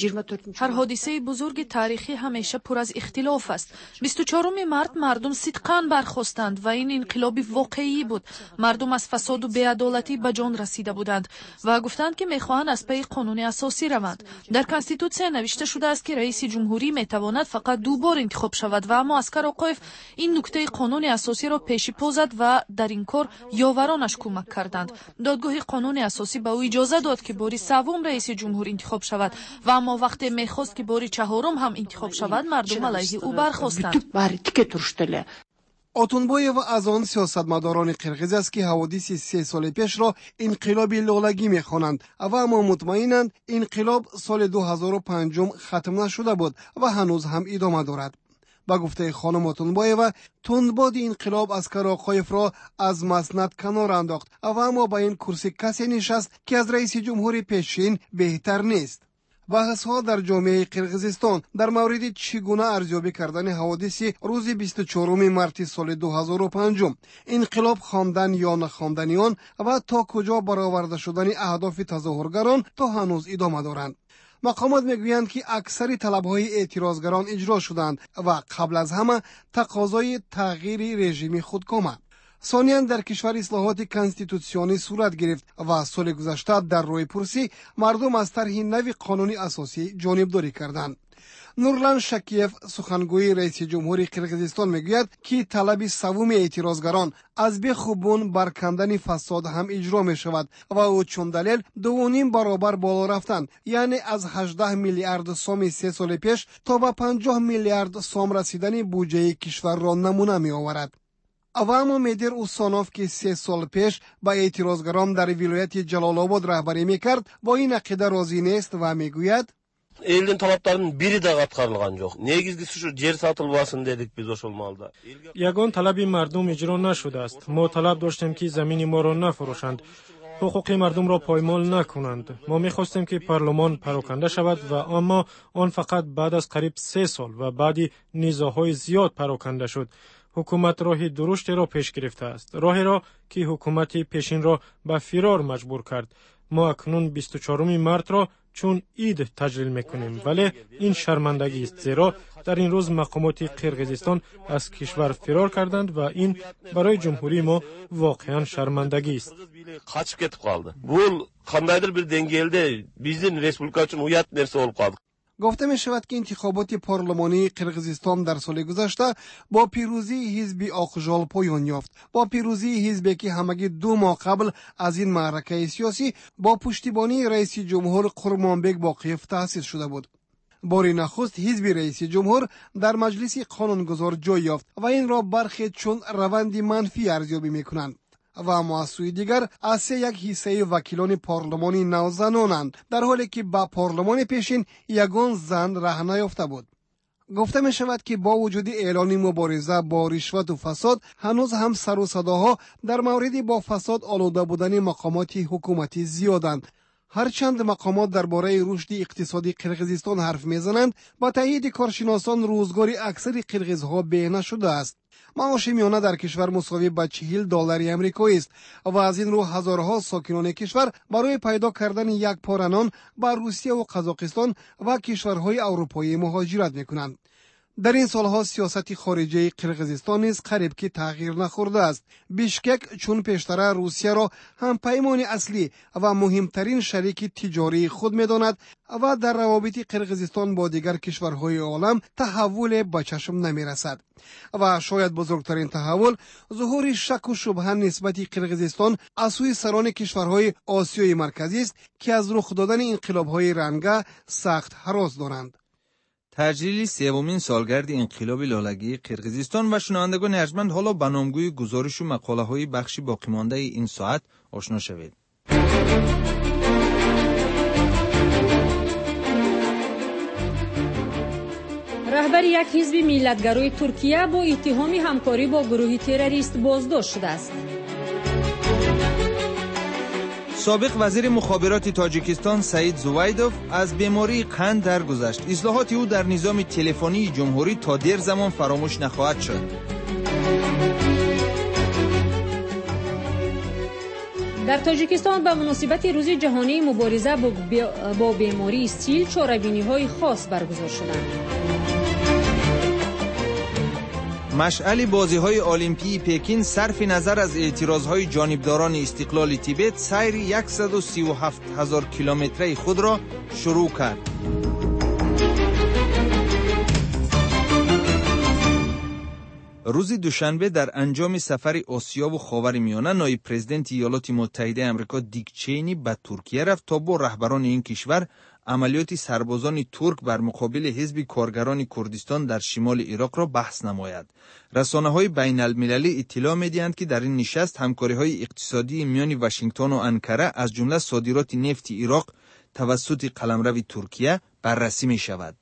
هر حادثه بزرگ تاریخی همیشه پر از اختلاف است. بیست و چهارم مارت مردم صدقاً برخاستند و این انقلاب واقعی بود. مردم از فساد و بی‌عدالتی به جان رسیده بودند و گفتند که میخواهند از پی قانون اساسی روند. در کانستیتوسیون نوشته شده است که رئیس جمهوری میتواند فقط دو بار انتخاب شود و اما اسکر آقایف این نکته قانون اساسی را پیش پا زد و در این کار یاورانش کمک کردند. دادگاه قانون اساسی به او اجازه داد که باری سوم رئیس جمهور انتخاب شود و اما وقتی میخواست که باری چهارم هم انتخاب شود مردم علیه او برخاستند. اوتونبایو از آن سیاستمداران قرقیز است که حوادث سه سال پیش را انقلاب لالگی میخوانند و اما مطمئنند انقلاب سال دو هزار و پنج ختم نشده بود و هنوز هم ادامه دارد. با گفته خانم اوتونبایو تندباد انقلاب اسکر آقایف را از مسند کنار انداخت و اما با این کرسی کسی نشست که از رئیس جمهور پیشین بهتر نیست. بحث ها در جامعه قرقیزستان در مورد چگونه ارزیابی کردن حوادث روز بیست و چهارم مارت سال دو هزار و پنج انقلاب خواندن یا نخواندن آن و تا کجا برآورده شدن اهداف تظاهرگران تا هنوز ادامه دارند. مقامات میگویند که اکثر طلب‌های اعتراضگران اجرا شدند و قبل از همه تقاضای تغییر رژیم خودکامه. ثانیاً در کشور اصلاحات کانستیتوسیونی صورت گرفت و سال گذشته در روی پرسی مردم از طرح نوی قانون اساسی جانبداری کردند. نورلان شکیف سخنگوی رئیس جمهور قرقیزستان میگوید که طلب سوم اعتراضگران از بخوبون برکندن فساد هم اجرا می شود و او چون دلیل دو و نیم برابر بالا رفتن، یعنی از هجده میلیارد سوم سه سال پیش تا به پنجاه میلیارد سوم رسیدن بودجه کشور را نمونه می آورد. و اما میدر اوسانوف که سه سال پیش با اعتراضگران در ولایت جلال آباد رهبری میکرد با این عقیده راضی نیست و میگوید Elden talaplarının biri de atkarılgan yok. Negizgisi şu yer satılmasın dedik biz o olmalıda. یگان طلب مردم اجرا نشده است. ما طلب داشتیم که زمین ما را نفروشند. حقوق مردم را پایمال نکنند. ما می‌خواستیم که پارلمان پراکنده شود و اما آن فقط بعد از قریب سه سال و بعد نزاع‌های زیاد پراکنده شد. حکومت راه درشت را پیش گرفته است. راهی را که حکومت پیشین را به فرار مجبور کرد. ما اکنون بیست و چهارم مارت را چون عید تجلیل میکنیم، ولی این شرمندگی است، زیرا در این روز مقامات قرقیزستان از کشور فرار کردند و این برای جمهوری ما واقعا شرمندگی است. Kaçıp ketip kaldı. Bu kandaydır bir dengelde bizim respublika için uyat nerse olup kaldı. گفته می شود که انتخابات پارلمانی قرقیزستان در سال گذشته با پیروزی حزب آقجال پایان یافت. با پیروزی حزبی که همگی دو ماه قبل از این معرکه سیاسی با پشتیبانی رئیس جمهور قرمانبک باقیف تأسیس شده بود. باری نخست حزب رئیس جمهور در مجلس قانونگذار جای یافت و این را برخی چون روند منفی ارزیابی میکنند و اما از سوی دیگر از سه یک حصه وکیلان پارلمانی نوزنانند، در حالی که با پارلمان پیشین یگان زن ره نیافته بود. گفته می شود که با وجود اعلان مبارزه با رشوت و فساد هنوز هم سر و صداها در مورد با فساد آلوده بودن مقامات حکومتی زیادند. هرچند مقامات درباره رشد اقتصادی قرقیزستان حرف میزنند، با تایید کارشناسان روزگار اکثر قرقیزها بهینه شده است. معاش میانه در کشور مساوی به چهل دلار امریکایی است و از این رو هزارها ساکنان کشور برای پیدا کردن یک پاره نان به روسیه و قزاقستان و کشورهای اروپایی مهاجرت میکنند. در این سالها سیاست خارجی قرقیزستان نیز قریب که تغییر نخورده است. بیشکک چون پیشتر روسیه را هم پیمان اصلی و مهمترین شریک تجاری خود می‌داند و در روابط قرقیزستان با دیگر کشورهای عالم تحول به چشم نمی‌رسد. و شاید بزرگترین تحول ظهور شک و شبهه نسبت قرقیزستان از سوی سران کشورهای آسیای مرکزی است که از رخ دادن انقلاب‌های رنگه سخت هراس دارند. تجلیل سومین سالگرد انقلاب لالگی قرقیزستان و شنوندگان ارجمند، حالا به نامگوی گزارش و مقاله‌های بخشی باقی مانده این ساعت آشنا شوید. رهبر یک حزب ملتگرای ترکیه با اتهام همکاری با گروه تروریست بازداشت شده است. سابق وزیر مخابرات تاجیکستان سعید زویدوف از بیماری قند درگذشت. اصلاحات او در نظام تلفنی جمهوری تا دیر زمان فراموش نخواهد شد. در تاجیکستان به مناسبت روز جهانی مبارزه با بیماری استیل چاره‌بینی‌های خاص برگزار شدند. مشعل بازی‌های المپیک پکین صرف نظر از اعتراض‌های جانبداران استقلال تیبت سیر صد و سی و هفت هزار کیلومتری خود را شروع کرد. روز دوشنبه در انجام سفر آسیا و خاورمیانه نایب پرزیدنت ایالات متحده آمریکا دیک چینی به ترکیه رفت تا با رهبران این کشور عملیات سربازان ترک بر مقابل حزب کارگران کردستان در شمال عراق را بحث نماید. رسانه‌های بین المللی اطلاع می‌دهند که در این نشست همکاری‌های اقتصادی میان واشنگتن و انکره از جمله صادرات نفت عراق توسط قلمرو ترکیه بررسی می‌شود.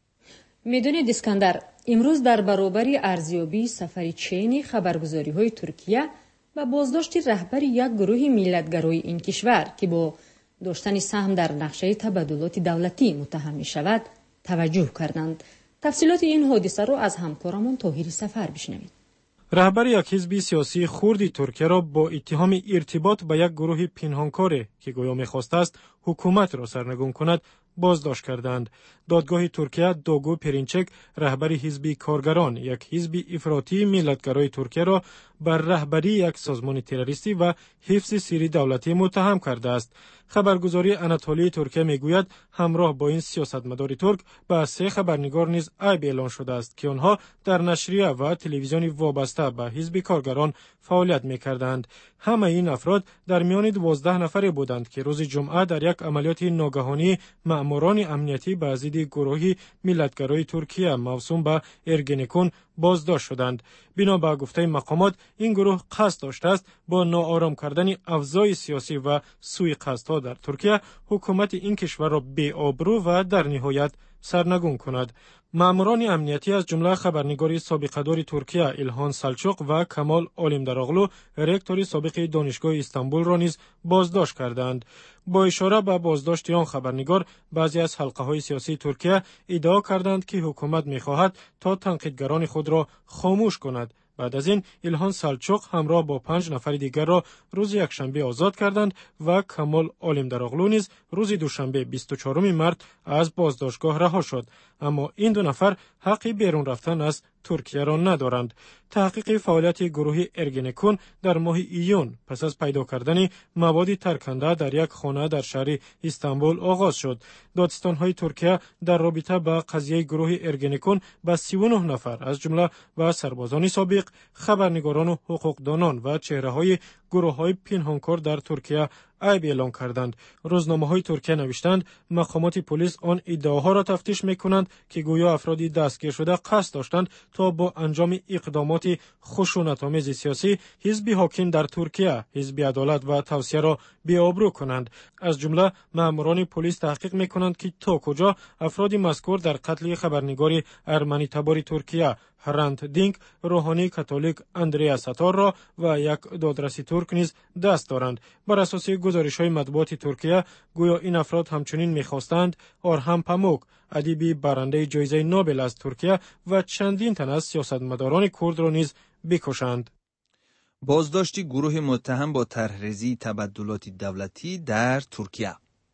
میدونید اسکندر، امروز در برابر ارزیابی سفر چینی خبرگزاری‌های ترکیه و بازداشت رهبر یک گروه ملتگرای این کشور که با داشتن سهم در نقشه تبادلات دولتی متهم می شود توجه کردند. تفصیلات این حادثه را از همکارمون طاهر سفر بشنوید. رهبر یک حزب سیاسی کردی ترکیه را با اتهام ارتباط به یک گروه پنهانکار که گویا می‌خواسته است حکومت را سرنگون کند بازداشت کردند. دادگاه ترکیه دوگو پرینچک رهبر حزب کارگران، یک حزب افراطی ملتگرای ترکیه را بر رهبری یک سازمان تروریستی و حفظ سری دولتی متهم کرده است. خبرگزاری اناتولی ترکیه میگوید همراه با این سیاستمدار ترک به سه خبرنگار نیز عیب اعلان شده است که آنها در نشریه و تلویزیون وابسته به حزب کارگران فعالیت میکردند. همه این افراد در میان دوازده نفری بودند که روز جمعه در یک عملیات ناگهانی مأموران امنیتی به ضد گروهی ملتگرای ترکیه موسوم به ارگنکون بازداشت شدند. بنا به گفته مقامات این گروه قصد داشته است با ناآرام کردن اوضاع سیاسی و سوء قصدها در ترکیه حکومت این کشور را بی‌آبرو و در نهایت سرنگون کند. ماموران امنیتی از جمله خبرنگار سابقه‌دار ترکیه ایلهان سلچوق و کمال آلیمدراغلو رکتور سابق دانشگاه استانبول را نیز بازداشت کردند. با اشاره به بازداشت آن خبرنگار، بعضی از حلقه‌های سیاسی ترکیه ادعا کردند که حکومت می‌خواهد تا تنقیدگران خود را خاموش کند. بعد از این ایلهان سلچوق همراه با پنج نفر دیگر را روز یکشنبه آزاد کردند و کمال آلیمدراغلو نیز روز دوشنبه بیست و چهارم مارس از بازداشتگاه رها شد. اما این دو نفر حق بیرون رفتن از ترکیه را ندارند. تحقیق فعالیت گروه ارگنکون در ماه ایون پس از پیدا کردن مواد ترکنده در یک خانه در شهر استانبول آغاز شد. دادستان‌های ترکیه در رابطه با قضیه گروه ارگنکون به سی و نه نفر از جمله با سربازان سابق، خبرنگاران و حقوقدانان و چهره‌های گروه‌های پنهانکار در ترکیه عیب اعلام کردند. روزنامه‌های ترکیه نوشتند مقامات پلیس آن ادعاها را تفتیش می‌کنند که گویا افرادی دستگیر شده قصد داشتند تا با انجام اقدامات خشونت‌آمیز سیاسی حزب حاکم در ترکیه، حزب عدالت و توسعه را بی‌آبرو کنند. از جمله ماموران پلیس تحقیق می‌کنند که تا کجا افراد مذکور در قتل خبرنگار ارمنی تبار ترکیه هرند دینک، روحانی کاتولیک اندریا ستار را و یک دادرسی ترک نیز دست دارند. بر اساس گزارش‌های مطبوعات ترکیه گویا این افراد همچنین می‌خواستند آرهم پاموک، ادیبی برنده جایزه نوبل از ترکیه و چندین تن از سیاستمداران کرد را نیز بکشند. بازداشت گروه متهم با طرح‌ریزی تبدلات دولتی در ترکیه.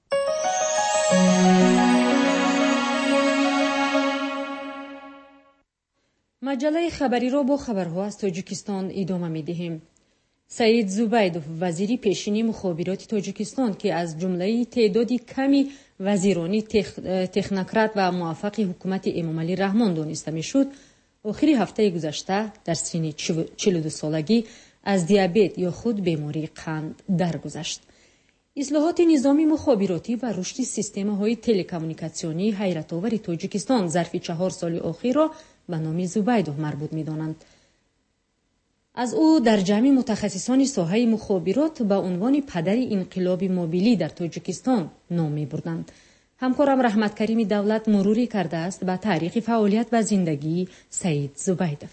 مجله خبری را با خبرها از تاجیکستان ادامه می‌دهیم. سعید زوبیدوف وزیر پیشینی مخابرات تاجیکستان که از جمله تعدادی کمی وزیرانی تخ... تکنوکرات و موافق حکومت امامعلی رحمان دانسته می‌شد، آخر هفته گذشته در سن چهل و دو سالگی از دیابت یا خود بیماری قند درگذشت. اصلاحات نظام مخابراتی و رشد سیستم‌های تلکمونیکاسیونی حیرت‌آور تاجیکستان ظرف چهار سال اخیر را به نام زوبیدوف مربوط می‌دانند. از او در جمع متخصصان ساحه مخابرات به عنوان پدر انقلاب موبیلی در تاجیکستان نام می‌بردند. همکارم رحمت کریم دولت مروری کرده است به تاریخ فعالیت و زندگی سعید زوبیدوف.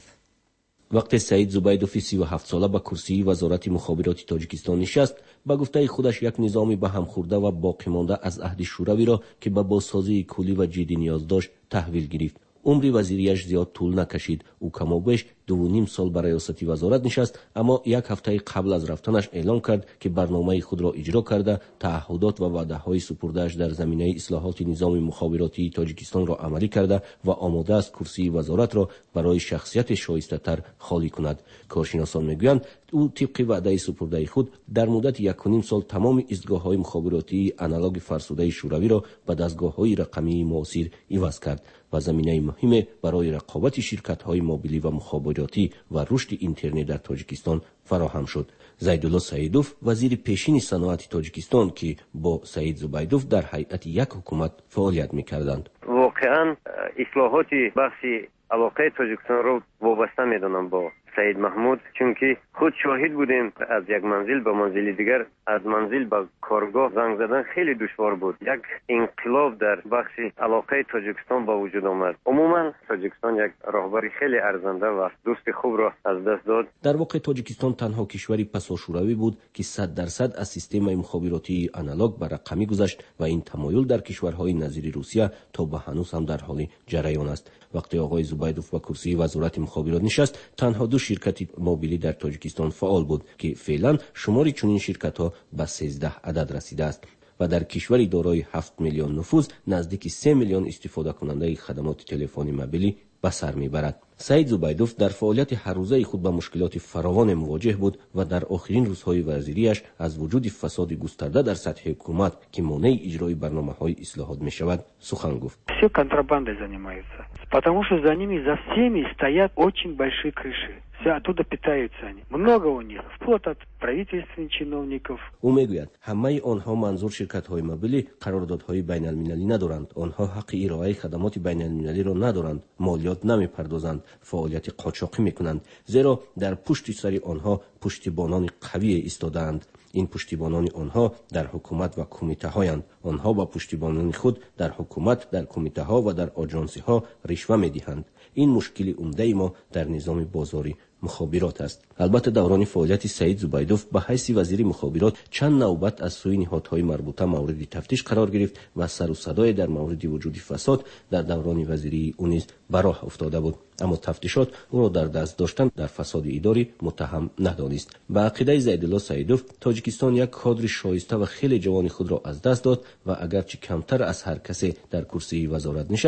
وقتی سعید زوبیدوف سی و هفت ساله به کرسی وزارت مخابرات تاجیکستان نشست، با گفته خودش یک نظام به هم خورده و باقی مانده از عهد شوروی را که به بازسازی کلی و جدی نیاز داشت تحویل گرفت. عمری وزیریش زیاد طول نکشید. او کم و بیش دو و نیم سال برای ریاست وزارت نشست، اما یک هفته قبل از رفتنش اعلام کرد که برنامه خود را اجرا کرده، تعهدات و وعده‌های سپرده‌اش در زمینه اصلاحات نظام مخابراتی تاجیکستان را عملی کرده و آماده است کرسی وزارت را برای شخصیت شایسته‌تر خالی کند. کارشناسان میگویند او طبق وعده سپرده خود در مدت یک و نیم سال تمام ایستگاه‌های مخابراتی آنالوگ فرسوده شوروی را به دستگاه‌های رقمی معاصر عوض کرد و زمینه مهم برای رقابت شرکت‌های موبیلی و مخابراتی و رشد اینترنت در تاجیکستان فراهم شد. زیدالله سعیدوف وزیر پیشین صنعت تاجیکستان که با سعید زوبیدوف در هیئت یک حکومت فعالیت می‌کردند. واقعاً اصلاحات بخش علاقه تاجیکستان را وابسته می‌دانم با سعید محمود، چون که خود شاهد بودیم از یک منزل به منزل دیگر، از منزل به کارگاه زنگ زدن خیلی دشوار بود. یک انقلاب در بخش علاقه تاجیکستان با وجود آمد. عموما تاجیکستان یک راهبر خیلی ارزنده و دوست خوب را از دست داد. در واقع تاجیکستان تنها کشوری پساشوروی بود که صد درصد از سیستم مخابراتی آنالوگ به رقمی گذشت و این تمایل در کشورهای نظیر روسیه تا به هنوز هم در حال جریان است. وقتی آقای زوبیدوف به کرسی وزارت مخابرات نشست، تنها دو شرکت موبیلی در تاجیکستان فعال بود که فعلا شمار چنین شرکت‌ها به سیزده عدد رسیده است و در کشوری دارای هفت میلیون نفوذ نزدیک سه میلیون استفاده کننده خدمات تلفنی موبیلی به سر میبرد. سعید زوبیدوف در فعالیت هر روزه خود با مشکلات فراوان مواجه بود و در آخرین روزهای وزیریش از وجود فساد گسترده در سطح حکومت که مانع اجرای برنامه‌های اصلاحات می‌شود سخن گفت. Все контрабандой занимаются, потому что за ними за всеми стоят очень большие крыши. Все оттуда питаются они. Много у них, вплоть от правительственных чиновников. او میگوید همه آنها منظور شرکت‌های موبیلی قراردادهای بین‌المللی ندارند. آنها حق ارائه خدمات بین‌المللی را ندارند. مالیات نمی‌پردازند. فعالیت قاچاقی می‌کنند. زیرا در پشت سر آنها پشتیبانان قوی ایستاده‌اند. این پشتیبانان آنها در حکومت و کمیته هایند. آنها با پشتیبانان خود در حکومت، در کمیته ها و در آژانس ها رشوه می‌دهند. این مشکل عمده ما در نظام بازاری مخابرات است. البته دوران فعالیت سعید زوبیدوف به حیث وزیر مخابرات چند نوبت از سوی نهادهای مربوطه مورد تفتیش قرار گرفت و سر و صدای در مورد وجود فساد در دوران وزیری او نیز به راه افتاده بود، اما تفتیشات او را در دست داشتن در فساد اداری متهم ندانست. به عقیده زیدالله سعیدوف تاجیکستان یک کادر شایسته و خیلی جوان خود را از دست داد و اگرچه کمتر از هر کسی در کرسی وزارت نشست،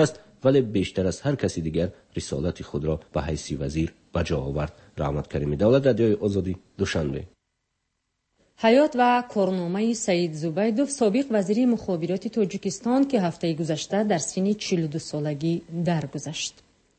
ولی بیشتر از هر کسی دیگر رسالت خود را به حیث وزیر بجا آورد. رحمت کریمی دولت، رادیوی آزادی، دوشنبه. حیات و کارنامه سعید زبیدوف، سابق وزیر مخابرات تاجیکستان که هفته گذشته در سن چهل و دو سالگی درگذشت.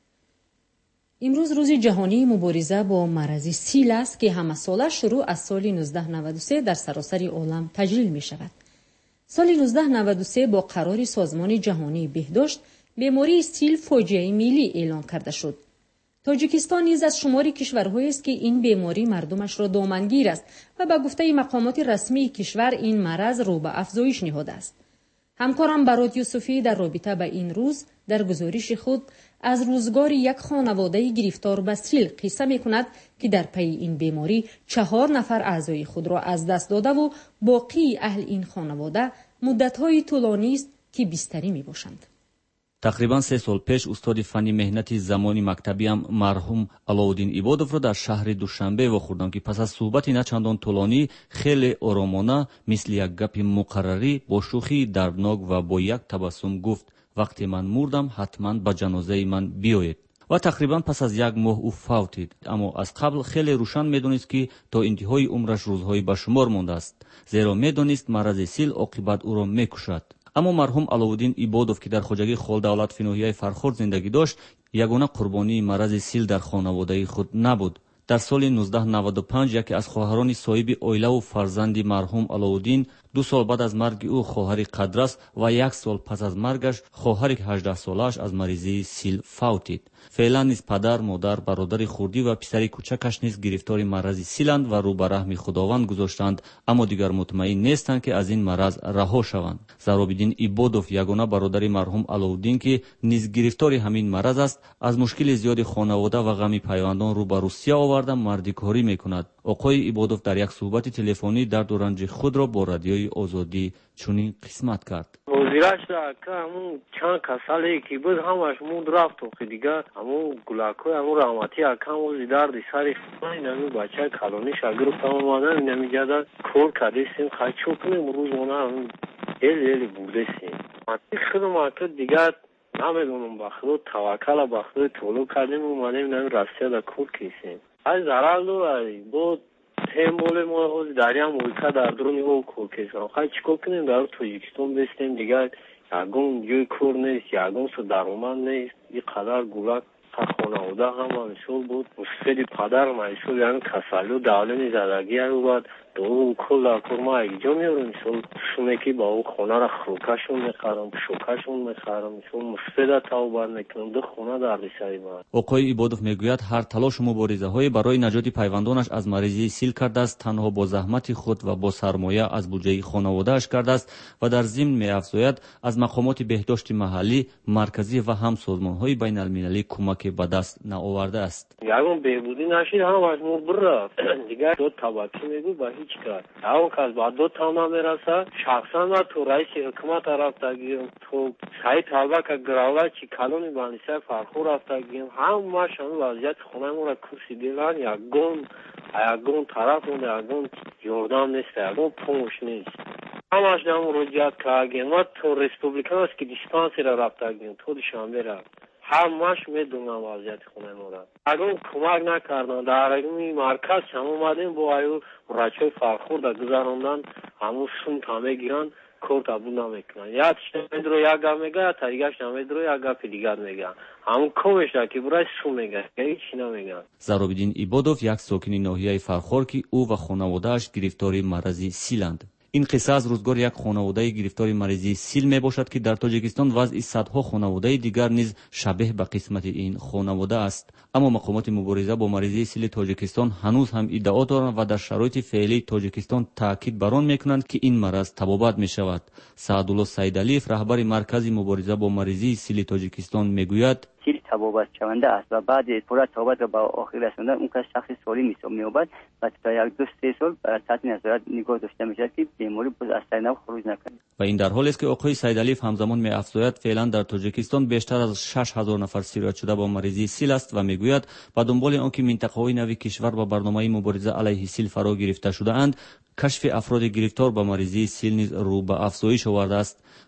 امروز روز جهانی مبارزه با مرض سیل است که همه ساله شروع از سال نوزده نود و سه در سراسر عالم تجلیل می شود. سال نوزده نود و سه با قرار سازمان جهانی بهداشت بیماری سیل فاجعه ملی اعلام کرده شد. تاجیکستان نیز از شمار کشورهایی است که این بیماری مردمش را دامنگیر است و به گفته مقامات رسمی کشور این مرض رو به افزایش نهاده است. همکارم براد یوسفی در رابطه به این روز در گزارش خود از روزگار یک خانواده گرفتار به سیل قصه می کند که در پی این بیماری چهار نفر اعضای خود را از دست داده و باقی اهل این خانواده مدت‌های طولانی است که بستری می باشند. تقریبا سه سال پیش استاد فنی مهنتی زمانی مکتبی هم مرحوم علاءالدین عبادов را در شهر دوشنبه واخوردم که پس از صحبتی نه چندان طولانی خیلی آرامانه مثل یک گپ مقرری با شوخی دردناک و با یک تبسم گفت وقتی من مردم حتما به جنازه من بیایید. و تقریبا پس از یک ماه او فوتید. اما از قبل خیلی روشن میدونست که تا انتهای عمرش روزهای به شمار مانده است، زیرا میدونست مرض سیل عاقبت او را میکشد. اما مرحوم علاءالدین عبادов که در خواجگی خال دولت فی ناحیه فرخورد زندگی داشت، یگانه قربانی مرض سیل در خانواده خود نبود. در سال نوزده نود و پنج یکی از خواهران صاحب عائله و فرزندی مرحوم علاءالدین دو سال بعد از مرگ او خواهر قدرس و یک سال پس از مرگش خواهر هجده سالش از مریضی سیل فوتید. فعلا نیز پدر، مادر، برادر خردی و پسر کوچکش نیز گرفتار مرض سیلند و رو به رحم خداوند گذاشتند، اما دیگر مطمئن نیستند که از این مرض رها شوند. زرابالدین عبادов یگانه برادر مرحوم علاءالدین که نیز گرفتار همین مرض است، از مشکل زیاد خانواده و غم پیوندان رو به روسیه آورده مردیکاری میکند. آقای عبادов در یک صحبت تلفنی درد و رنج خود را با رادیوی آزادی چنین قسمت کرد. وزیرش که همون چند کسالی که بود همش مود رفت و دیگه همون گلاکوی همون رحمتی اکم وزی درد سری این همون بچه کلونیش اگر تمام آدم این همی جده کور کردیستیم خواهی چون کنیم روز مونه همون هیلی هیلی بودیستیم. مطیق خودم اکر دیگه نمیدونم بخدو توکل بخدو طولو کردیم اومدیم این همون رسیه در کور کیسیم. از ضرر دو بود هم بوله ما از دریا مولکا در درونی او کوکیسان خواهی چیکو کنیم در تاجیکستان بستیم دیگر یکون جوی کور نیست یکون سو درمان نیست این قدر گولک تا خانواده هم همشون بود مستفید پدر همشون یعنی کسالی و دولمی زدگی هم بود دو کل در کور ما ایجا میارم میشون شونه که با او خونه را خروکشون میخرم شوکشون میخرم میشون مستفید تاو بر میکنم دو خونه در ریسایی من. آقای عبادов میگوید هر تلاش و مبارزه های برای نجات پیوندانش از مریضی سیل کرده است، تنها با زحمت خود و با سرمایه از بودجه خانواده‌اش کرده است و در ضمن می‌افزاید از مقامات بهداشت محلی، مرکزی و هم سازمان‌های بین المللی کمک به دست نآورده است. یگون بهبودی نشید هم از مبرر دیگر دو طبقه میگو با هیچ کار اون کس بعد دو تمام میرسه شخصا و تو رئیس حکومت رفتگیم تو سعید طبقه گراوه چی کلونی بانیسه فرخور رفتگیم هم ما شما وضعیت خونه مورا کرسی دیلان یگون یگون طرف اون یگون یوردام نیست یگون پوش نیست همش دم رجعت کردیم و تو ریسپوبلیکان است که دیسپانسی را رفتگیم تو شنبه رفت همش میدونم وضعیت خونه مورد اگر کمک نکردن در این مرکز هم اومدیم با ایو رچه فرخور در گذراندن همون سون تامه گیرن کور تبون نمیکنن یا تشتمید رو یک گم میگه تا دیگه شتمید رو یک گپ دیگر میگه همون کمش ده که برای سون میگه هیچی نمیگه. زرابالدین عبادov یک ساکن ناحیه فرخور که او و خانواده‌اش گرفتار مرض سیلند. این قصه از روزگار یک خانواده گرفتار مریضی سیل می باشد که در تاجیکستان وضع صدها خانواده دیگر نیز شبیه به قسمت این خانواده است. اما مقامات مبارزه با مریضی سیل تاجیکستان هنوز هم ادعا دارند و در شرایط فعلی تاجیکستان تاکید بر آن میکنند که این مرض تبابت می شود. سعدالله سیدعلیف رهبر مرکز مبارزه با مریضی سیل تاجیکستان میگوید سیل تبابت شونده است و بعد پورا تبابت را به آخر رساندن اون کس شخص سالم حساب می‌یابد و تا یک دو سه سال برای تحت نظارت نگاه داشته می‌شود که بیماری باز از سر نو خروج نکند. و این در حالی است که آقای سیدعلیف همزمان می‌افزاید فعلا در تاجیکستان بیشتر از شش هزار نفر سیرت شده با مریضی سیل است و میگوید به دنبال آنکه منطقه‌های نوی کشور با برنامه مبارزه علیه سیل فرا گرفته شده اند، کشف افراد گرفتار با مریضی سیل نیز رو به افزایش آورده است.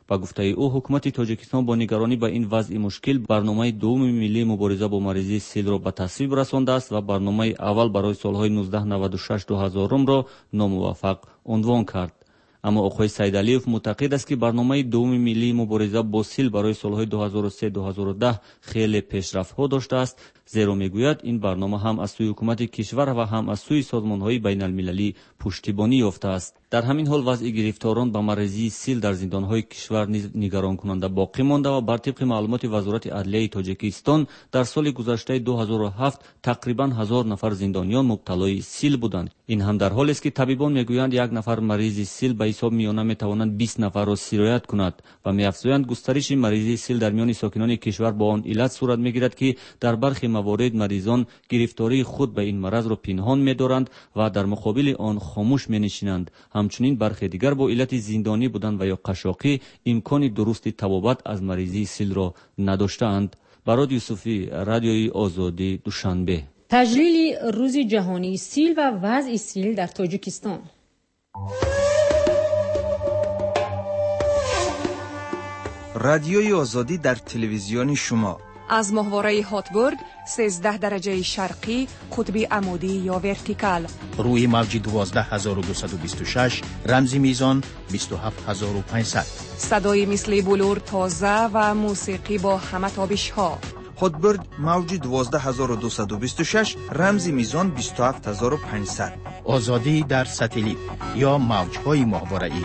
با گفته او حکومت تاجیکستان با نگرانی به این وضع مشکل برنامه دوم ملی مبارزه با مریضی سیل را به تصویب رسانده است و برنامه اول برای سالهای نوزده نود و شش دو هزار را ناموفق عنوان کرد. اما آقای سیدعلیف معتقد است که برنامه دوم ملی مبارزه با سیل برای سالهای دو هزار و سه دو هزار و ده خیلی پیشرفت‌ها داشته است، زیرا میگوید این برنامه هم از سوی حکومت کشور و هم از سوی سازمان‌های بین‌المللی پشتیبانی یافته است. در همین حال وضع گرفتاران به مریضی سیل در زندان‌های کشور نیز نگران کننده باقی مانده و بر طبق معلومات وزارت عدلیه تاجیکستان در سال گذشته دو هزار و هفت تقریباً هزار نفر زندانیان مبتلای سیل بودند. این هم در حالی است که طبیبان میگویند یک نفر مریض سیل به حساب میانه میتوانند بیست نفر را سرایت کند و می‌افزایند گسترش مریضی سیل در میان ساکنان کشور با آن علت صورت میگیرد که در برخی موارد مریضان گرفتاری خود به این مرض را پنهان می‌دارند و در مقابل آن خاموش می‌نشینند. همچنین برخی دیگر با علت زندانی بودن و یا قشاقی امکان درست تبابت از مریضی سیل را نداشتند. براد یوسفی، رادیوی آزادی، دوشنبه. تجلیل روز جهانی سیل و وضع سیل در تاجیکستان. رادیوی آزادی در تلویزیون شما از ماهواره هاتبورد سیزده درجه شرقی قطبی عمودی یا ورتیکال، روی موج دوازده هزار و دویست و بیست و شش رمزی میزان بیست و هفت هزار و پانصد، صدای مثل بلور تازه و موسیقی با همه تابش ها. هاتبورد موج دوازده هزار و دویست و بیست و شش رمزی میزان بیست و هفت هزار و پانصد. آزادی در ستلیت یا موج‌های ماهواره‌ای.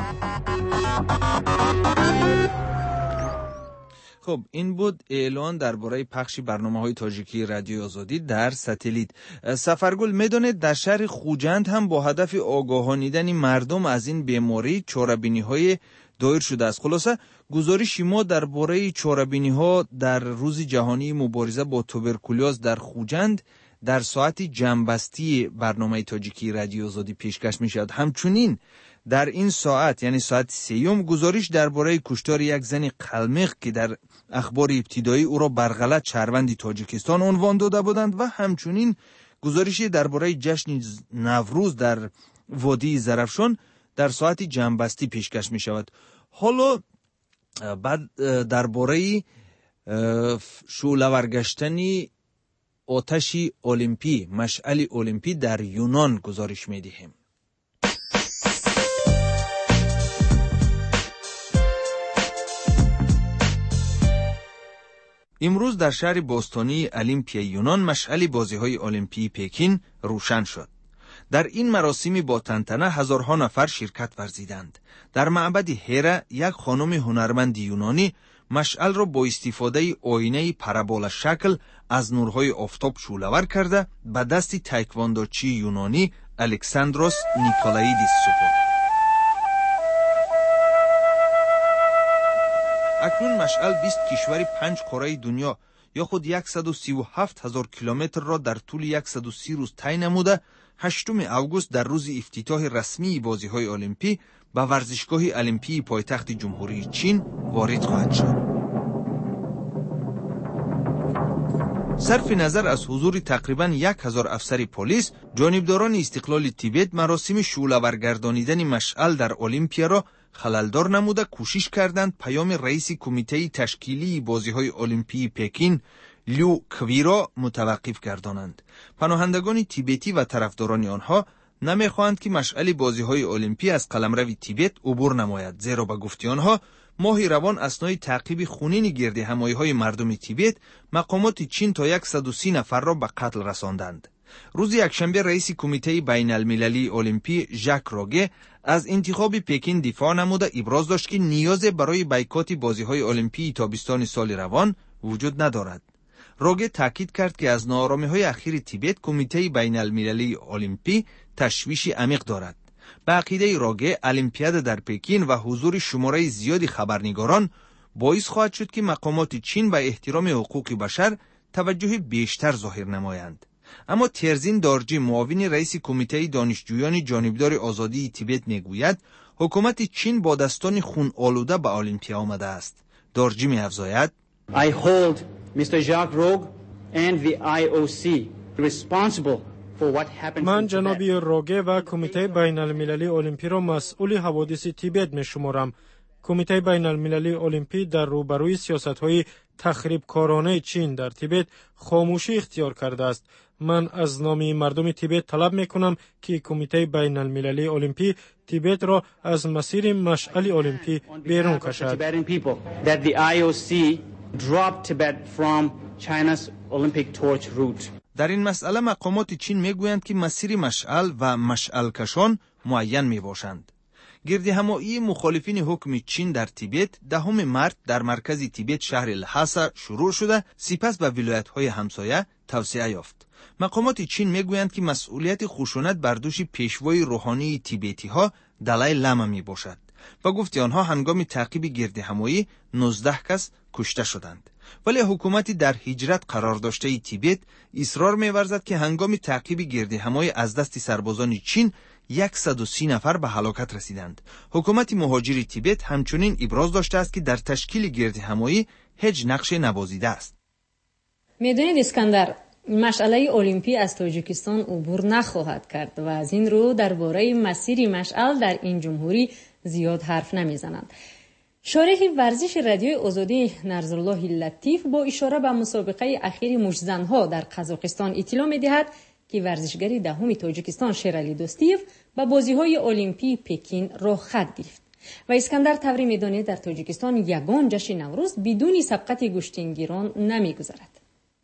خب این بود اعلان درباره پخش برنامه‌های تاجیکی رادیو آزادی در ستلیت. سفرگل میدونه در شهر خوجند هم با هدف آگاهانیدن مردم از این بیماری چاره‌بینی‌های دایر شده است. خلاصه گزارش ما درباره چاره‌بینی‌ها در روز جهانی مبارزه با توبرکولوز در خوجند در ساعت جنبستی برنامه تاجیکی رادیو آزادی پیشکش می‌شود. همچنین در این ساعت یعنی ساعت سیوم گزارش درباره کشتار یک زن قلمق که در اخبار ابتدایی او را برغلط شهروند تاجیکستان عنوان داده بودند و همچنین گزارشی درباره جشن نوروز در وادی زرفشان در ساعت جنبستی پیشکش می شود. حالا بعد درباره شعله‌ور گشتن آتش المپی، مشعل المپی در یونان گزارش می دهیم. امروز در شهر باستانی المپیا یونان مشعل بازی‌های المپی پکین روشن شد. در این مراسمی با تنتنه هزارها نفر شرکت ورزیدند. در معبد هره یک خانم هنرمند یونانی مشعل را با استفاده آینه پارابولا شکل از نورهای آفتاب شعله‌ور کرده به دست تایکواندوچی یونانی الکساندروس نیکولایدیس سپرد. اکنون مشعل بیست کشور پنج قاره دنیا یا خود صد و سی و هفت هزار کیلومتر را در طول صد و سی روز طی نموده هشتم اوگوست در روز افتتاح رسمی بازی‌های المپی به ورزشگاه المپی پایتخت جمهوری چین وارد خواهد شد. صرف نظر از حضور تقریباً یک هزار افسر پلیس، جانبداران استقلال تیبت مراسم شعله‌ور گردانیدن مشعل در المپیا را خللدار نموده کوشش کردند پیام رئیس کمیته تشکیلی بازی‌های المپی پکین لیو کوی را متوقف گردانند. پناهندگان تیبتی و طرفداران آنها نمی‌خواهند که مشعل بازی‌های المپی از قلمرو تیبت عبور نماید، زیرا به گفته آنها ماه روان اثنای تعقیب خونین گرد همایی‌های مردم تیبت مقامات چین تا صد و سی نفر را به قتل رساندند. روز یکشنبه رئیس کمیته بین المللی المپی ژاک روگه از انتخاب پکین دفاع نموده ابراز داشت که نیاز برای بایکات بازی‌های المپی تابستان سال روان وجود ندارد. روگه تاکید کرد که از ناآرامی‌های اخیر تیبت کمیته بین المللی المپی تشویش عمیق دارد. به عقیده روگه المپیاد در پکین و حضور شماره زیادی خبرنگاران باعث خواهد شد که مقامات چین به احترام حقوق بشر توجه بیشتر ظاهر نمایند. اما ترزین دارجی معاون رئیس کمیته دانشجویان جانبدار آزادی تیبت میگوید حکومت چین با دستان خون آلوده به المپیا آمده است. دارجی می‌افزاید I hold Mister Jacques Rogue and the آی او سی responsible for what happened. من جناب روگه و کمیته بین المللی المپی را مسئول حوادث تیبت می شمارم. کمیته بین المللی المپی در روبروی سیاست‌های تخریبکارانه چین در تیبت خاموشی اختیار کرده است. من از نام مردم تیبت طلب میکنم که کمیته بین المللی المپی تیبت را از مسیر مشعل المپی بیرون کشد. در این مسئله مقامات چین میگویند که مسیر مشعل و مشعل کشان معین می باشند. گرد همایی مخالفین حکم چین در تیبت دهم مارس در مرکز تیبت شهر لحاسا شروع شده، سپس به ولایت‌های همسایه توسعه یافت. مقامات چین میگویند که مسئولیت خشونت بر دوش پیشوای روحانی تیبتی ها دلای لاما می باشد. با گفت آنها هنگام تعقیب گرد همایی نوزده کس کشته شدند. ولی حکومت در هجرت قرار داشته تیبت اصرار می‌ورزد که هنگام تعقیب گرد همایی از دست سربازان چین صد و سی نفر به هلاکت رسیدند. حکومت مهاجر تیبت همچنین ابراز داشته است که در تشکیل گرد همایی هیچ نقش نوازیده است. میدونید اسکندر، مشعله المپی از تاجیکستان عبور نخواهد کرد و از این رو درباره مسیر مشعل در این جمهوری زیاد حرف نمیزنند. شارح ورزش رادیوی آزادی نرزالله لطیف با اشاره به مسابقه اخیر مشزنها در قزاقستان اطلاع می‌دهد که ورزشگری دهم تاجیکستان شیرالی دوستیف به بازی‌های المپی پکین راه خط گرفت. و اسکندر تبری می‌داند در تاجیکستان یگان جشن نوروز بدون سبقت گشتینگیران نمی‌گذرد.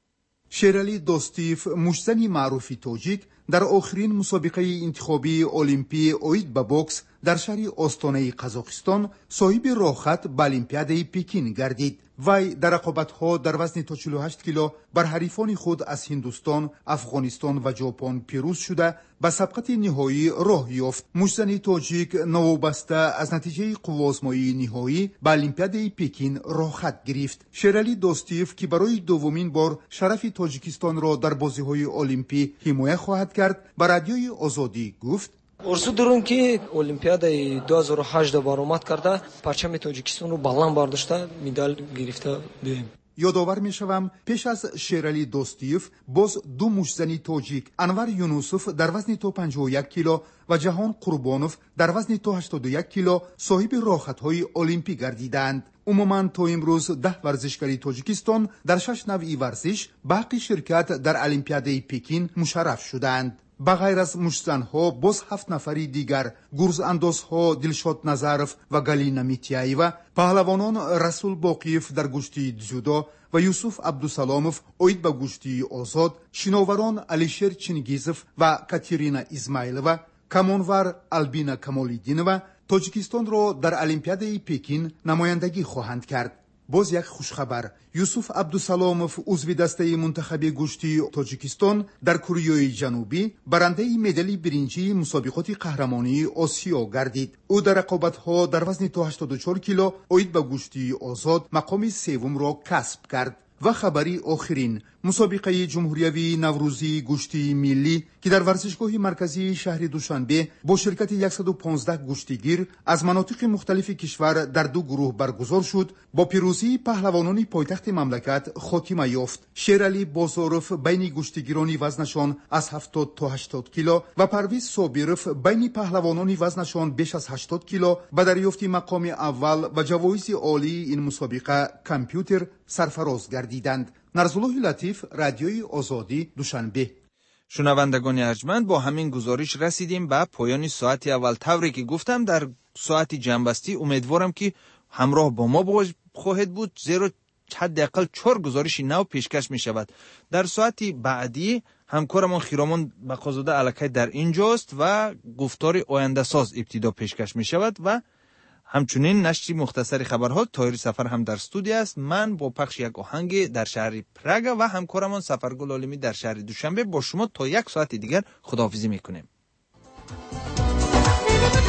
شیرالی دوستیف مشزن معروف تاجیک در آخرین مسابقه انتخابی المپی اوید به بوکس در شهر استانه قزاقستان صاحب راهخط به المپیاد پکین گردید. وی در رقابت‌ها در وزن تا چهل و هشت کیلو بر حریفان خود از هندوستان، افغانستان و ژاپن پیروز شده به سبقت نهایی راه یافت. مشزن تاجیک نوابسته از نتیجه قوازمایی نهایی به المپیاد پکین راهخط گرفت. شیرالی دوستیف که برای دومین بار شرف تاجیکستان را در بازی‌های المپی حمایت خواهد کرد، به رادیوی آزادی گفت: ارزو دارم که المپیاد دو هزار و هشت برآمد کرده، پرچم تاجیکستان رو بلند برداشته، مدال گرفته بیم. یادآور میشوم پیش از شیرالی دوستیف باز دو مشزن تاجیک، انور یونوسوف در وزن تا پنجاه و یک کیلو و جهان قربانوف در وزن تا هشتاد و یک کیلو صاحب راهخط‌های المپی گردیدند. عموماً تا امروز ده ورزشکاری تاجیکستان در شش نوع ورزش به حق شرکت در المپیاد پکین مشرف شدند. به غیر از مشزن‌ها باز هفت نفری دیگر گرز اندازها دلشاد نظرف و گالینا میتیایوا، پهلوانان رسول باقیف در گشتی جودو و یوسف عبدالسلاموف اوید به گشتی آزاد، شناوران علیشیر چنگیزف و کاترینا اسماعیلووا، کمانور البینا کمالیدینووا تاجیکستان را در المپیاد پکین نمایندگی خواهند کرد. باز یک خوشخبر، یوسف عبدالسلاموف عضو دسته منتخب گشتی تاجیکستان در کره جنوبی برنده مدال برنجی مسابقات قهرمانی آسیا گردید. او در رقابت‌ها در وزن تا هشتاد و چهار کیلو اوید به گشتی آزاد مقام سوم را کسب کرد. و خبری آخرین، مسابقه جمهوری نوروزی گشتی ملی که در ورزشگاه مرکزی شهر دوشنبه با شرکت صد و پانزده گشتیگیر از مناطق مختلف کشور در دو گروه برگزار شد، با پیروزی پهلوانان پایتخت مملکت خاتمه یافت. شیرالی بازاروف بین گشتیگیران وزنشان از هفتاد تا هشتاد کیلو و پرویز صابروف بین پهلوانان وزنشان بیش از هشتاد کیلو به دریافت مقام اول و جوایز عالی این مسابقه کامپیوتر سرفراز گردیدند. نرزالله لطیف، رادیوی آزادی، دوشنبه. شنوندگان ارجمند، با همین گزارش رسیدیم به پایان ساعت اول. طوری که گفتم در ساعت جنبستی امیدوارم که همراه با ما خواهد بود، زیرا حداقل چهار گزارش نو پیشکش می شود. در ساعت بعدی همکارمان خیرامان بقازاده علکی در اینجاست و گفتار آینده ساز ابتدا پیشکش می شود و همچنین نشر مختصر خبرها طاهر سفر هم در استودیو است. من با پخش یک آهنگ در شهر پراگ و همکارمان سفرگل عالمی در شهر دوشنبه با شما تا یک ساعت دیگر خداحافظی میکنیم.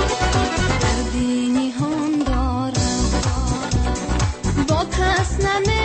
با کس